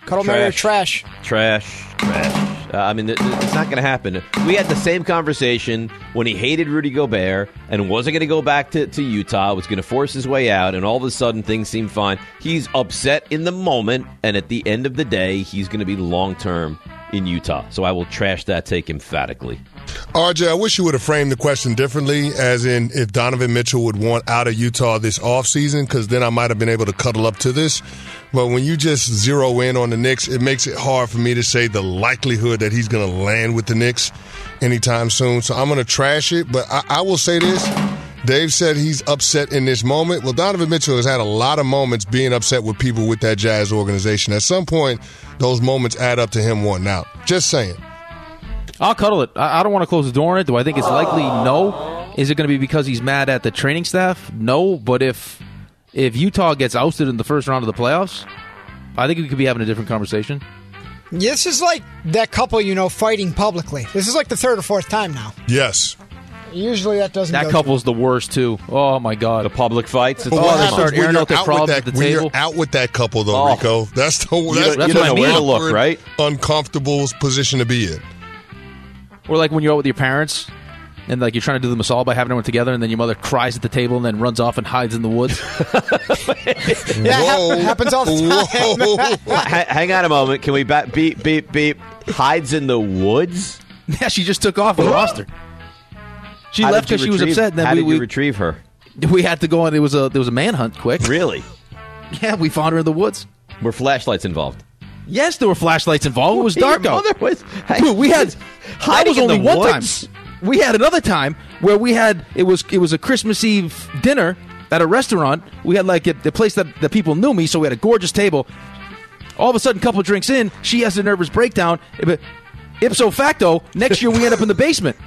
Cuddle, marry, or trash? Trash. Trash. Uh, I mean, th- th- it's not going to happen. We had the same conversation when he hated Rudy Gobert and wasn't going to go back to, to Utah, was going to force his way out, and all of a sudden things seem fine. He's upset in the moment, and at the end of the day, he's going to be long-term in Utah. So I will trash that take emphatically. R J, I wish you would have framed the question differently, as in if Donovan Mitchell would want out of Utah this offseason, because then I might have been able to cuddle up to this. But when you just zero in on the Knicks, it makes it hard for me to say the likelihood that he's going to land with the Knicks anytime soon. So I'm going to trash it. But I, I will say this. Dave said he's upset in this moment. Well, Donovan Mitchell has had a lot of moments being upset with people with that Jazz organization. At some point, those moments add up to him wanting out. Just saying. I'll cuddle it. I, I don't want to close the door on it. Do I think it's likely? No. Is it going to be because he's mad at the training staff? No. But if if Utah gets ousted in the first round of the playoffs, I think we could be having a different conversation. This is like that couple, you know, fighting publicly. This is like the third or fourth time now. Yes. Usually that doesn't That go couple's the worst, too. Oh, my God. The public fights. But oh, what they happens start when airing you're out their out with problems that- at the when table. you're out with that couple, though, Oh. Rico? That's the You that's, don't- that's you what don't I know where mean. to look, awkward, right? uncomfortable position to be in. Or like when you're out with your parents and like you're trying to do them a solid by having everyone together, and then your mother cries at the table and then runs off and hides in the woods. Yeah, it hap- happens all the time. Ha- hang on a moment. Can we ba- beep, beep, beep? Hides in the woods? Yeah, she just took off and lost her. She How left did you because she was retrieve- upset. And then How we, did you we, retrieve her? we had to go on. There was a there was a manhunt. Quick, Really? yeah, we found her in the woods. Were flashlights involved? Yes, there were flashlights involved. It was Your dark out. mother was- Dude, we had that hiding was in only the one woods? time. We had another time where we had it was it was a Christmas Eve dinner at a restaurant. We had like a, the place that the people knew me, so we had a gorgeous table. All of a sudden, a couple drinks in, she has a nervous breakdown. But ipso facto, next year we end up in the basement.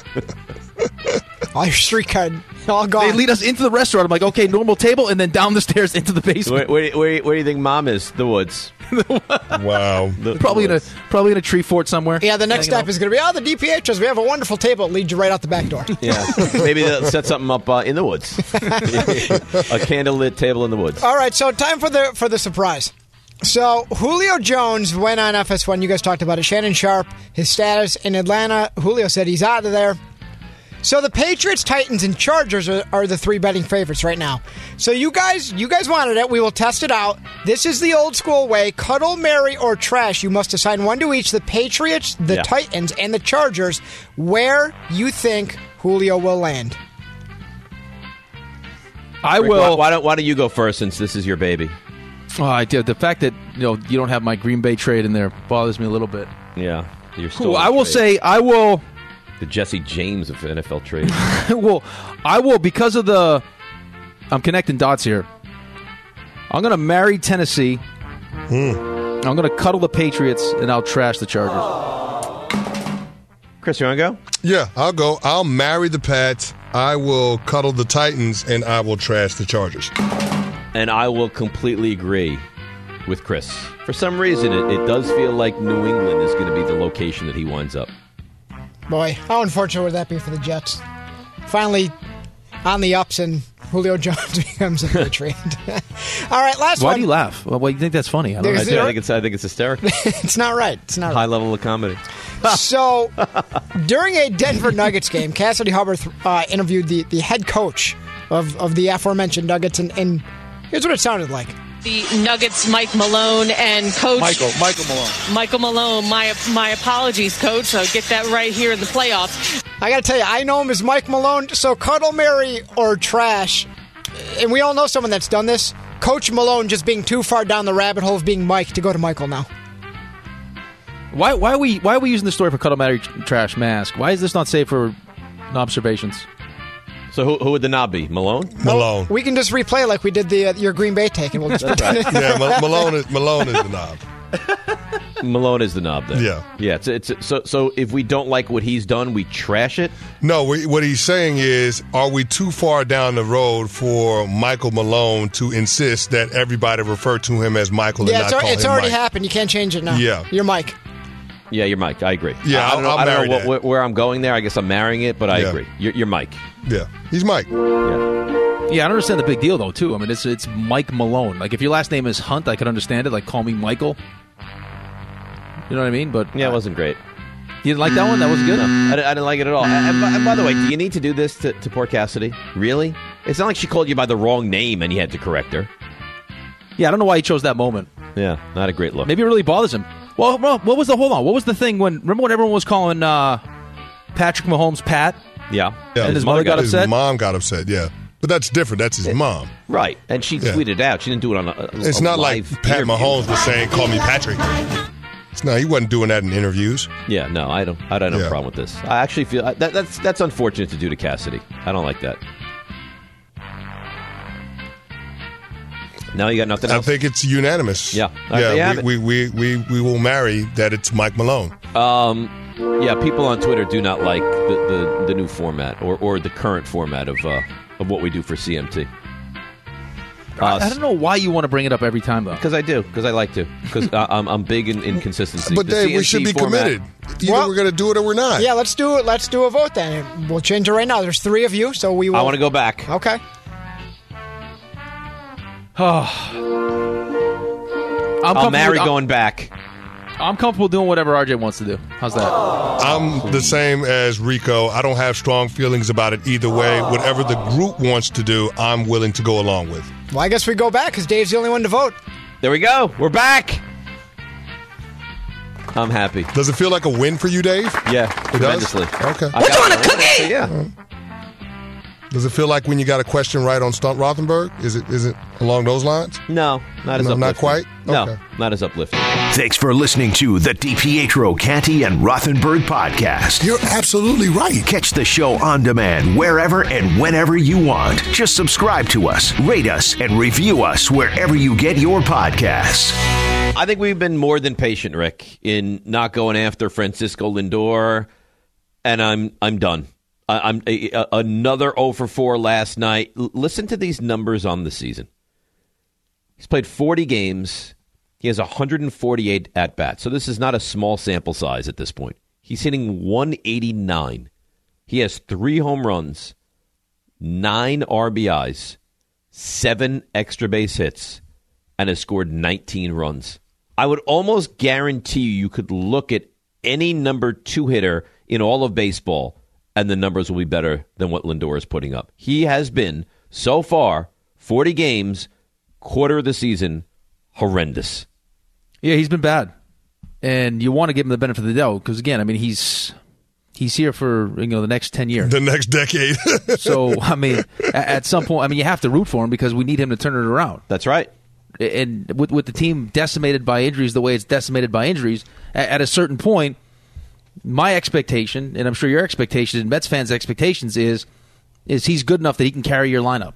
All your street card, all gone. They lead us into the restaurant. I'm like, okay, normal table, and then down the stairs into the basement. Where, where, where, where do you think Mom is? The woods. Wow. The- Probably the in a probably in a tree fort somewhere. Yeah, the next Hanging step out. is going to be, oh, the D P H, we have a wonderful table. It leads you right out the back door. Yeah, maybe they'll set something up uh, in the woods. A candlelit table in the woods. All right, so time for the for the surprise. So Julio Jones went on F S one. You guys talked about it. Shannon Sharp, his status in Atlanta. Julio said he's out of there. So the Patriots, Titans, and Chargers are, are the three betting favorites right now. So you guys, you guys wanted it. We will test it out. This is the old school way: cuddle, marry, or trash. You must assign one to each. The Patriots, the Yeah. Titans, and the Chargers. Where you think Julio will land? I Rick, will. Why, why don't Why don't you go first, since this is your baby? Oh, I did. The fact that you know you don't have my Green Bay trade in there bothers me a little bit. Yeah, you're still. Ooh, I will say I will. the Jesse James of N F L trade. Well, I will because of the. I'm connecting dots here. I'm going to marry Tennessee. I'm going to cuddle the Patriots, and I'll trash the Chargers. Chris, you want to go? Yeah, I'll go. I'll marry the Pats. I will cuddle the Titans, and I will trash the Chargers. And I will completely agree with Chris. For some reason, it, it does feel like New England is going to be the location that he winds up. Boy, how unfortunate would that be for the Jets? Finally on the ups, and Julio Jones becomes a Patriot. All right, last Why one. do you laugh? Well, why do you think that's funny? I don't I, Because know. think, I think it's I think it's hysterical. It's not right. It's not High right. level of comedy. So, during a Denver Nuggets game, Cassidy Hubbard uh, interviewed the, the head coach of, of the aforementioned Nuggets, and, and here's what it sounded like. The Nuggets, Mike Malone, and Coach Michael, Michael Malone. Michael Malone. My my apologies, Coach. I'll get that right here in the playoffs. I got to tell you, I know him as Mike Malone, so cuddle, marry, or trash. And we all know someone that's done this. Coach Malone just being too far down the rabbit hole of being Mike to go to Michael now. Why, why are we why are we using the story for cuddle, marry, trash mask? Why is this not safe for observations? So who, who would the knob be? Malone? Malone. We can just replay like we did the uh, your Green Bay take, and we'll just pretend it. Yeah, Mal- Malone is Malone is the knob. Malone is the knob there. Yeah. Yeah. It's, it's so so if we don't like what he's done, we trash it. No, we, what he's saying is, are we too far down the road for Michael Malone to insist that everybody refer to him as Michael Yeah, and it's, not al- call it's him already Mike? happened. You can't change it now. Yeah. You're Mike. Yeah, you're Mike. I agree. Yeah, I, I don't know, I'll- I'll I don't marry know that. what, where I'm going there. I guess I'm marrying it, but I Yeah. agree. You're, you're Mike. Yeah, he's Mike. Yeah. Yeah, I don't understand the big deal though. Too. I mean, it's it's Mike Malone. Like if your last name is Hunt, I could understand it. Like call me Michael. You know what I mean? But yeah, it wasn't great. You didn't like that one? That was good. No, I, didn't, I didn't like it at all. And, and, and by the way, do you need to do this to, to poor Cassidy? Really? It's not like she called you by the wrong name and you had to correct her. Yeah, I don't know why he chose that moment. Yeah, not a great look. Maybe it really bothers him. Well, well what was the hold on? What was the thing when? Remember when everyone was calling uh, Patrick Mahomes Pat? Yeah, yeah. And his mother got his upset. His mom got upset. Yeah, but that's different. That's his mom. Right, and she Yeah. tweeted out. She didn't do it on a. a It's a not like live Pat interview. Mahomes was saying, "Call me Patrick." No, he wasn't doing that in interviews. Yeah, no, I don't. I don't have Yeah. a problem with this. I actually feel that, that's that's unfortunate to do to Cassidy. I don't like that. No, you got nothing I else? think it's unanimous. Yeah. All right, there you have yeah. it. We, we, we, we, we will marry that it's Mike Malone. Um, yeah, people on Twitter do not like the, the, the new format or, or the current format of uh, of what we do for C M T. I, I don't know why you want to bring it up every time, though. Because I do. Because I like to. Because I'm, I'm big in, in consistency. But The Dave, we C M T should be format- committed. Either Well- we're going to do it or we're not. Yeah, let's do it. Let's do a vote then. We'll change it right now. There's three of you, so we will. I want to go back. Okay. I'm I'll comfortable- marry I'm- going back. I'm comfortable doing whatever R J wants to do. How's that? I'm the same as Rico. I don't have strong feelings about it either way. Whatever the group wants to do, I'm willing to go along with. Well, I guess we go back because Dave's the only one to vote. There we go. We're back. I'm happy. Does it feel like a win for you, Dave? Yeah, It does? tremendously. Okay. I got a cookie. Yeah. Does it feel like when you got a question right on Stunt Rothenberg? Is it is it along those lines? No, not as No, uplifting. not quite? No, Okay. not as uplifting. Thanks for listening to the DiPietro, Canty, and Rothenberg podcast. You're absolutely right. Catch the show on demand wherever and whenever you want. Just subscribe to us, rate us, and review us wherever you get your podcasts. I think we've been more than patient, Rick, in not going after Francisco Lindor, and I'm I'm done. I, I'm a, a, another oh for four last night. L- listen to these numbers on the season. He's played forty games. He has one hundred forty-eight at bats. So this is not a small sample size at this point. He's hitting one eighty-nine. He has three home runs, nine R B Is, seven extra base hits, and has scored nineteen runs. I would almost guarantee you you could look at any number two hitter in all of baseball and the numbers will be better than what Lindor is putting up. He has been, so far, forty games, quarter of the season, horrendous. Yeah, he's been bad, and you want to give him the benefit of the doubt because, again, I mean, he's he's here for you know the next ten years, the next decade. So, I mean, at, at some point, I mean, you have to root for him because we need him to turn it around. That's right. And with with the team decimated by injuries, the way it's decimated by injuries, at, at a certain point, my expectation, and I'm sure your expectation, and Mets fans' expectations, is is he's good enough that he can carry your lineup.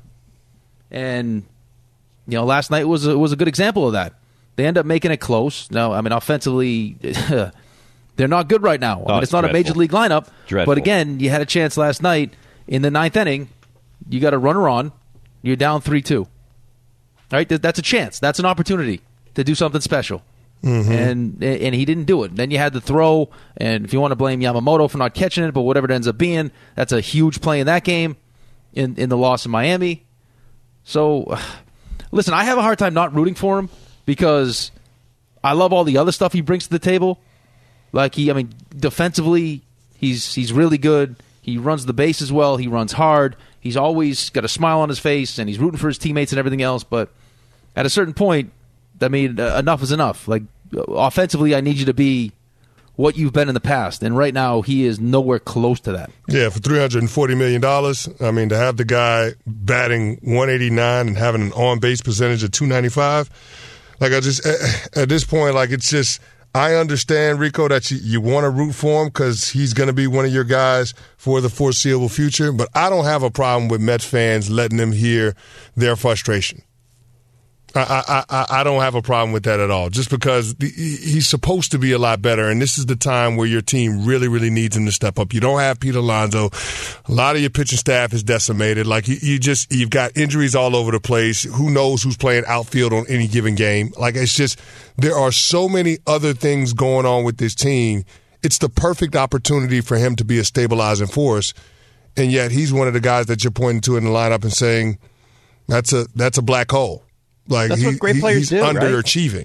And you know, last night was a, was a good example of that. They end up making it close. Now, I mean, offensively, they're not good right now. I Oh, mean, it's, it's not dreadful. a major league lineup. Dreadful. But again, you had a chance last night in the ninth inning. You got a runner on. You're down three two. All right, Th- that's a chance. That's an opportunity to do something special. Mm-hmm. And and he didn't do it. Then you had the throw, and if you want to blame Yamamoto for not catching it, but whatever it ends up being, that's a huge play in that game, in in the loss in Miami. So, listen, I have a hard time not rooting for him because I love all the other stuff he brings to the table. Like he, I mean, defensively, he's he's really good. He runs the bases well. He runs hard. He's always got a smile on his face, and he's rooting for his teammates and everything else. But at a certain point, I mean, uh, enough is enough. Like, offensively, I need you to be what you've been in the past. And right now, he is nowhere close to that. Yeah, for three hundred forty million dollars, I mean, to have the guy batting one eighty-nine and having an on-base percentage of two ninety-five, like, I just, at, at this point, like, it's just, I understand, Rico, that you, you want to root for him because he's going to be one of your guys for the foreseeable future, but I don't have a problem with Mets fans letting them hear their frustration. I, I, I don't have a problem with that at all, just because the, he's supposed to be a lot better, and this is the time where your team really, really needs him to step up. You don't have Pete Alonso. A lot of your pitching staff is decimated. Like, you, you just, you've got injuries all over the place. Who knows who's playing outfield on any given game? Like, it's just, there are so many other things going on with this team. It's the perfect opportunity for him to be a stabilizing force, and yet he's one of the guys that you're pointing to in the lineup and saying, that's a that's a black hole. Like, That's he, what great he- players he's do, right? underachieving.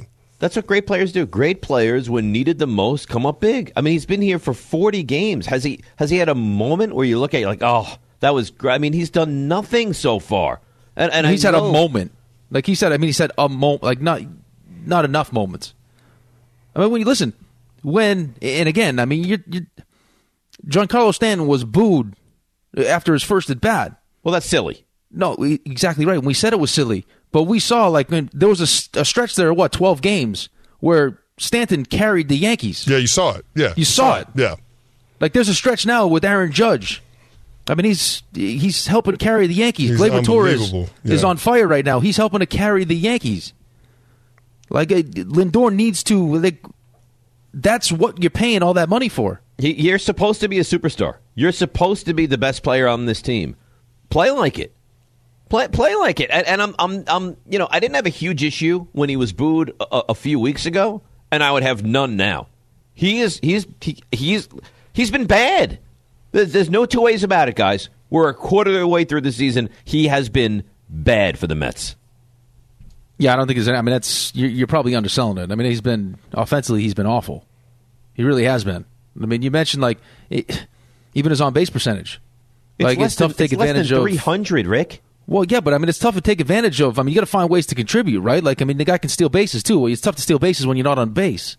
That's what great players do. Great players, when needed the most, come up big. I mean, he's been here for forty games. Has he Has he had a moment where you look at it like, oh, that was great? I mean, he's done nothing so far. And, and he's I had know, a moment. Like he said, I mean, he said a moment, like not not enough moments. I mean, when you listen, when, and again, I mean, you're, you're, Giancarlo Stanton was booed after his first at bat. Well, that's silly. No, we, exactly right. We said it was silly, but we saw like when there was a, a stretch there, what, twelve games where Stanton carried the Yankees. Yeah, you saw it. Yeah, you saw it. Yeah, like there's a stretch now with Aaron Judge. I mean, he's he's helping carry the Yankees. He's Gleyber Torres yeah. is on fire right now. He's helping to carry the Yankees. Like uh, Lindor needs to. Like, that's what you're paying all that money for. He, you're supposed to be a superstar. You're supposed to be the best player on this team. Play like it. Play play like it. And, and I'm I'm I'm you know I didn't have a huge issue when he was booed a, a few weeks ago, and I would have none now. He is he's he, he's he's been bad. There's, there's no two ways about it, guys. We're a quarter of the way through the season. He has been bad for the Mets. Yeah, I don't think there's any, I mean, that's you're, you're probably underselling it. I mean, he's been offensively, he's been awful. He really has been. I mean, you mentioned like it, even his on base percentage. It's like less it's tough than, to take it's advantage less than of. three hundred, Rick. Well, yeah, but I mean, it's tough to take advantage of. I mean, you got to find ways to contribute, right? Like, I mean, the guy can steal bases too. Well, it's tough to steal bases when you're not on base.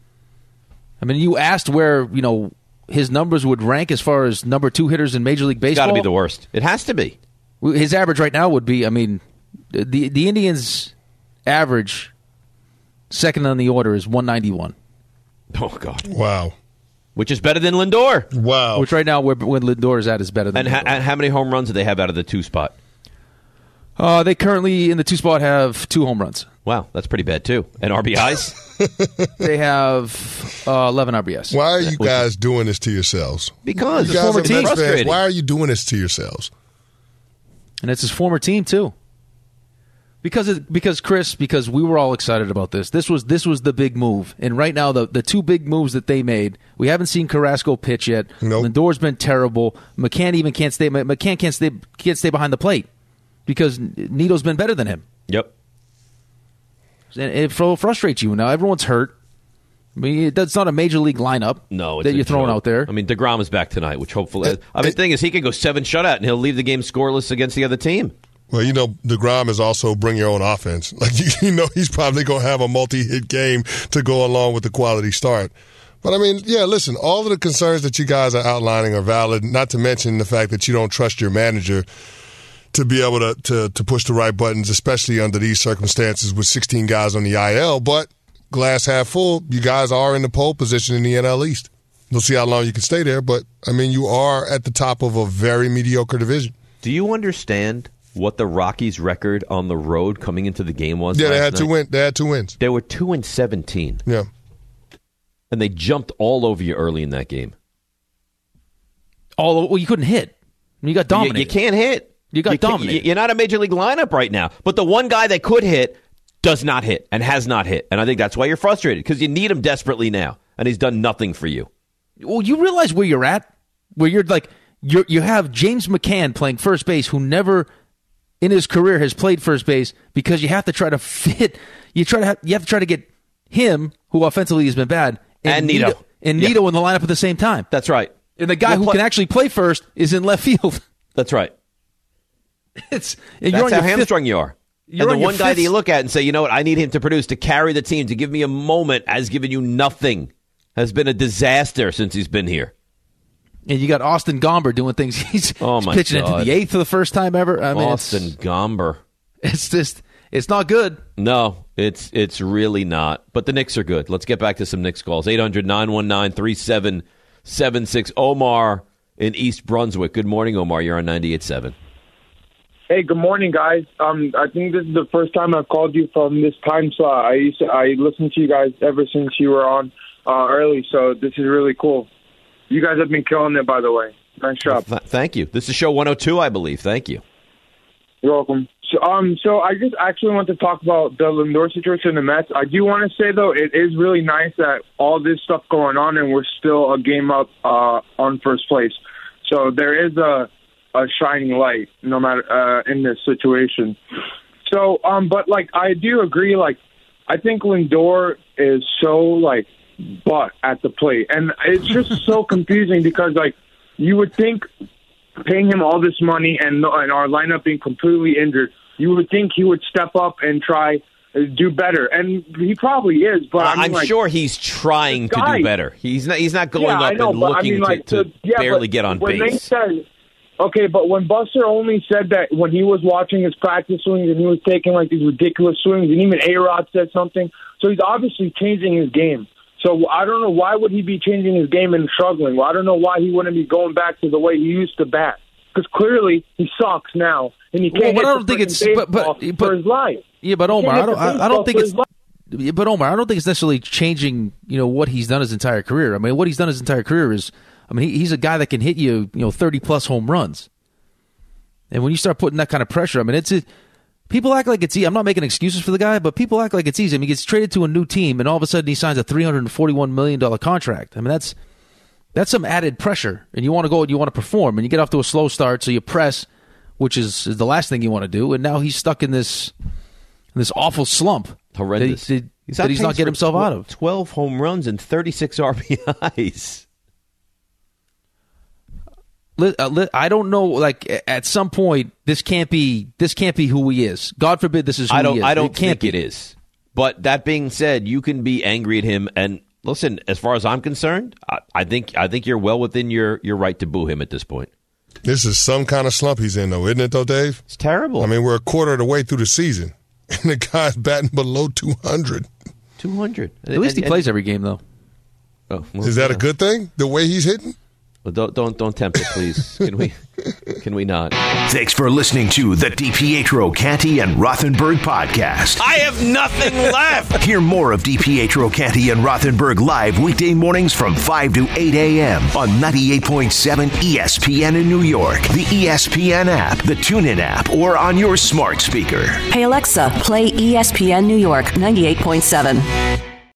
I mean, you asked where you know his numbers would rank as far as number two hitters in Major League Baseball. Got to be the worst. It has to be. His average right now would be. I mean, the the Indians' average second on the order is one ninety-one. Oh God! Wow. Which is better than Lindor. Wow. Which right now, where when Lindor is at, is better than. And, ha- and how many home runs do they have out of the two spot? Uh, they currently in the two spot have two home runs. Wow, that's pretty bad too. And R B Is? They have uh, eleven R B S. Why are you guys doing this to yourselves? Because you the guys former are team. Mets fans. Frustrating. Why are you doing this to yourselves? And it's his former team too. Because it, because Chris, because we were all excited about this. This was this was the big move, and right now the, the two big moves that they made. We haven't seen Carrasco pitch yet. Nope. Lindor's been terrible. McCann even can't stay. McCann can't stay can't stay behind the plate because Nito's been better than him. Yep. And it frustrates you now. Everyone's hurt. I mean, that's not a major league lineup. No, it's that a you're throwing joke. out there. I mean, DeGrom is back tonight, which hopefully. I mean, the thing is, he could go seven shutout and he'll leave the game scoreless against the other team. Well, you know, DeGrom is also bring your own offense. Like, you know, he's probably going to have a multi-hit game to go along with the quality start. But, I mean, yeah, listen, all of the concerns that you guys are outlining are valid, not to mention the fact that you don't trust your manager to be able to, to, to push the right buttons, especially under these circumstances with sixteen guys on the I L. But glass half full, you guys are in the pole position in the N L East. We'll see how long you can stay there. But, I mean, you are at the top of a very mediocre division. Do you understand what the Rockies' record on the road coming into the game was? Yeah, last they had night? two win. They had two wins. They were two and seventeen. Yeah, and they jumped all over you early in that game. All well, you couldn't hit. You got dominated. You, you can't hit. You got you dominated. You're not a major league lineup right now. But the one guy that could hit does not hit and has not hit, and I think that's why you're frustrated because you need him desperately now, and he's done nothing for you. Well, you realize where you're at, where you're like you you have James McCann playing first base, who never in his career has played first base because you have to try to fit. You try to have, you have to try to get him, who offensively has been bad, and, and Nito, Nito and Nito yeah. in the lineup at the same time. That's right. And the guy we'll who play- can actually play first is in left field. That's right. It's and you're that's on how your hamstrung fifth, you are. You're and the on one guy fifth, that you look at and say, you know what, I need him to produce, to carry the team, to give me a moment, has given you nothing. Has been a disaster since he's been here. And you got Austin Gomber doing things. He's, oh he's my pitching God. into the eighth for the first time ever. I mean, Austin it's, Gomber. It's just, it's not good. No, it's it's really not. But the Knicks are good. Let's get back to some Knicks calls. eight hundred nine one nine three seven seven six. Omar in East Brunswick. Good morning, Omar. You're on ninety-eight point seven. Hey, good morning, guys. Um, I think this is the first time I've called you from this time slot. I used to, I listened to you guys ever since you were on uh, early, so this is really cool. You guys have been killing it, by the way. Nice job. Th- thank you. This is show one oh two, I believe. Thank you. You're welcome. So, um, so I just actually want to talk about the Lindor situation in the Mets. I do want to say, though, it is really nice that all this stuff going on and we're still a game up uh, on first place. So there is a a shining light, no matter uh, in this situation. So, um, but like I do agree, like I think Lindor is so like butt at the plate, and it's just so confusing because like you would think paying him all this money and and our lineup being completely injured, you would think he would step up and try to do better, and he probably is. But uh, I mean, I'm like, sure he's trying to guy, do better. He's not. He's not going yeah, up know, and but, looking I mean, like, to, to the, yeah, barely get on when base. They said, okay, but when Buster only said that when he was watching his practice swings and he was taking like these ridiculous swings, and even A-Rod said something, so he's obviously changing his game. So I don't know why would he be changing his game and struggling. Well, I don't know why he wouldn't be going back to the way he used to bat. Because clearly he sucks now, and he can't. Well, but hit I don't the think it's baseball but, but, but for his life. Yeah, but He Omar, can't I hit don't. the I, I baseball don't think for it's. his life. Yeah, but Omar, I don't think it's necessarily changing. You know what he's done his entire career. I mean, what he's done his entire career is. I mean, he, he's a guy that can hit you. You know, thirty plus home runs. And when you start putting that kind of pressure, I mean, it's. It, people act like it's easy. I'm not making excuses for the guy, but people act like it's easy. I mean, he gets traded to a new team, and all of a sudden he signs a three hundred forty-one million dollars contract. I mean, that's that's some added pressure. And you want to go and you want to perform, and you get off to a slow start, so you press, which is, is the last thing you want to do. And now he's stuck in this in this awful slump. Horrendous. That, he, he's that he's not getting himself out of. twelve home runs and thirty-six R B Is. I don't know. Like at some point, this can't be. This can't be who he is. God forbid this is who I don't. he is. I don't it can't think be. it is. But that being said, you can be angry at him. And listen, as far as I'm concerned, I, I think I think you're well within your, your right to boo him at this point. This is some kind of slump he's in, though, isn't it, though, Dave? It's terrible. I mean, we're a quarter of the way through the season, and the guy's batting below two hundred. two hundred. At least he and, plays every game, though. Oh, well, is that a good thing? The way he's hitting? Well, don't don't don't tempt it, please. Can we can we not? Thanks for listening to the DiPietro, Canty, and Rothenberg podcast. I have nothing left. Hear more of DiPietro, Canty, and Rothenberg live weekday mornings from five to eight a.m. on ninety-eight point seven E S P N in New York, the E S P N app, the TuneIn app, or on your smart speaker. Hey Alexa, play E S P N New York ninety-eight point seven.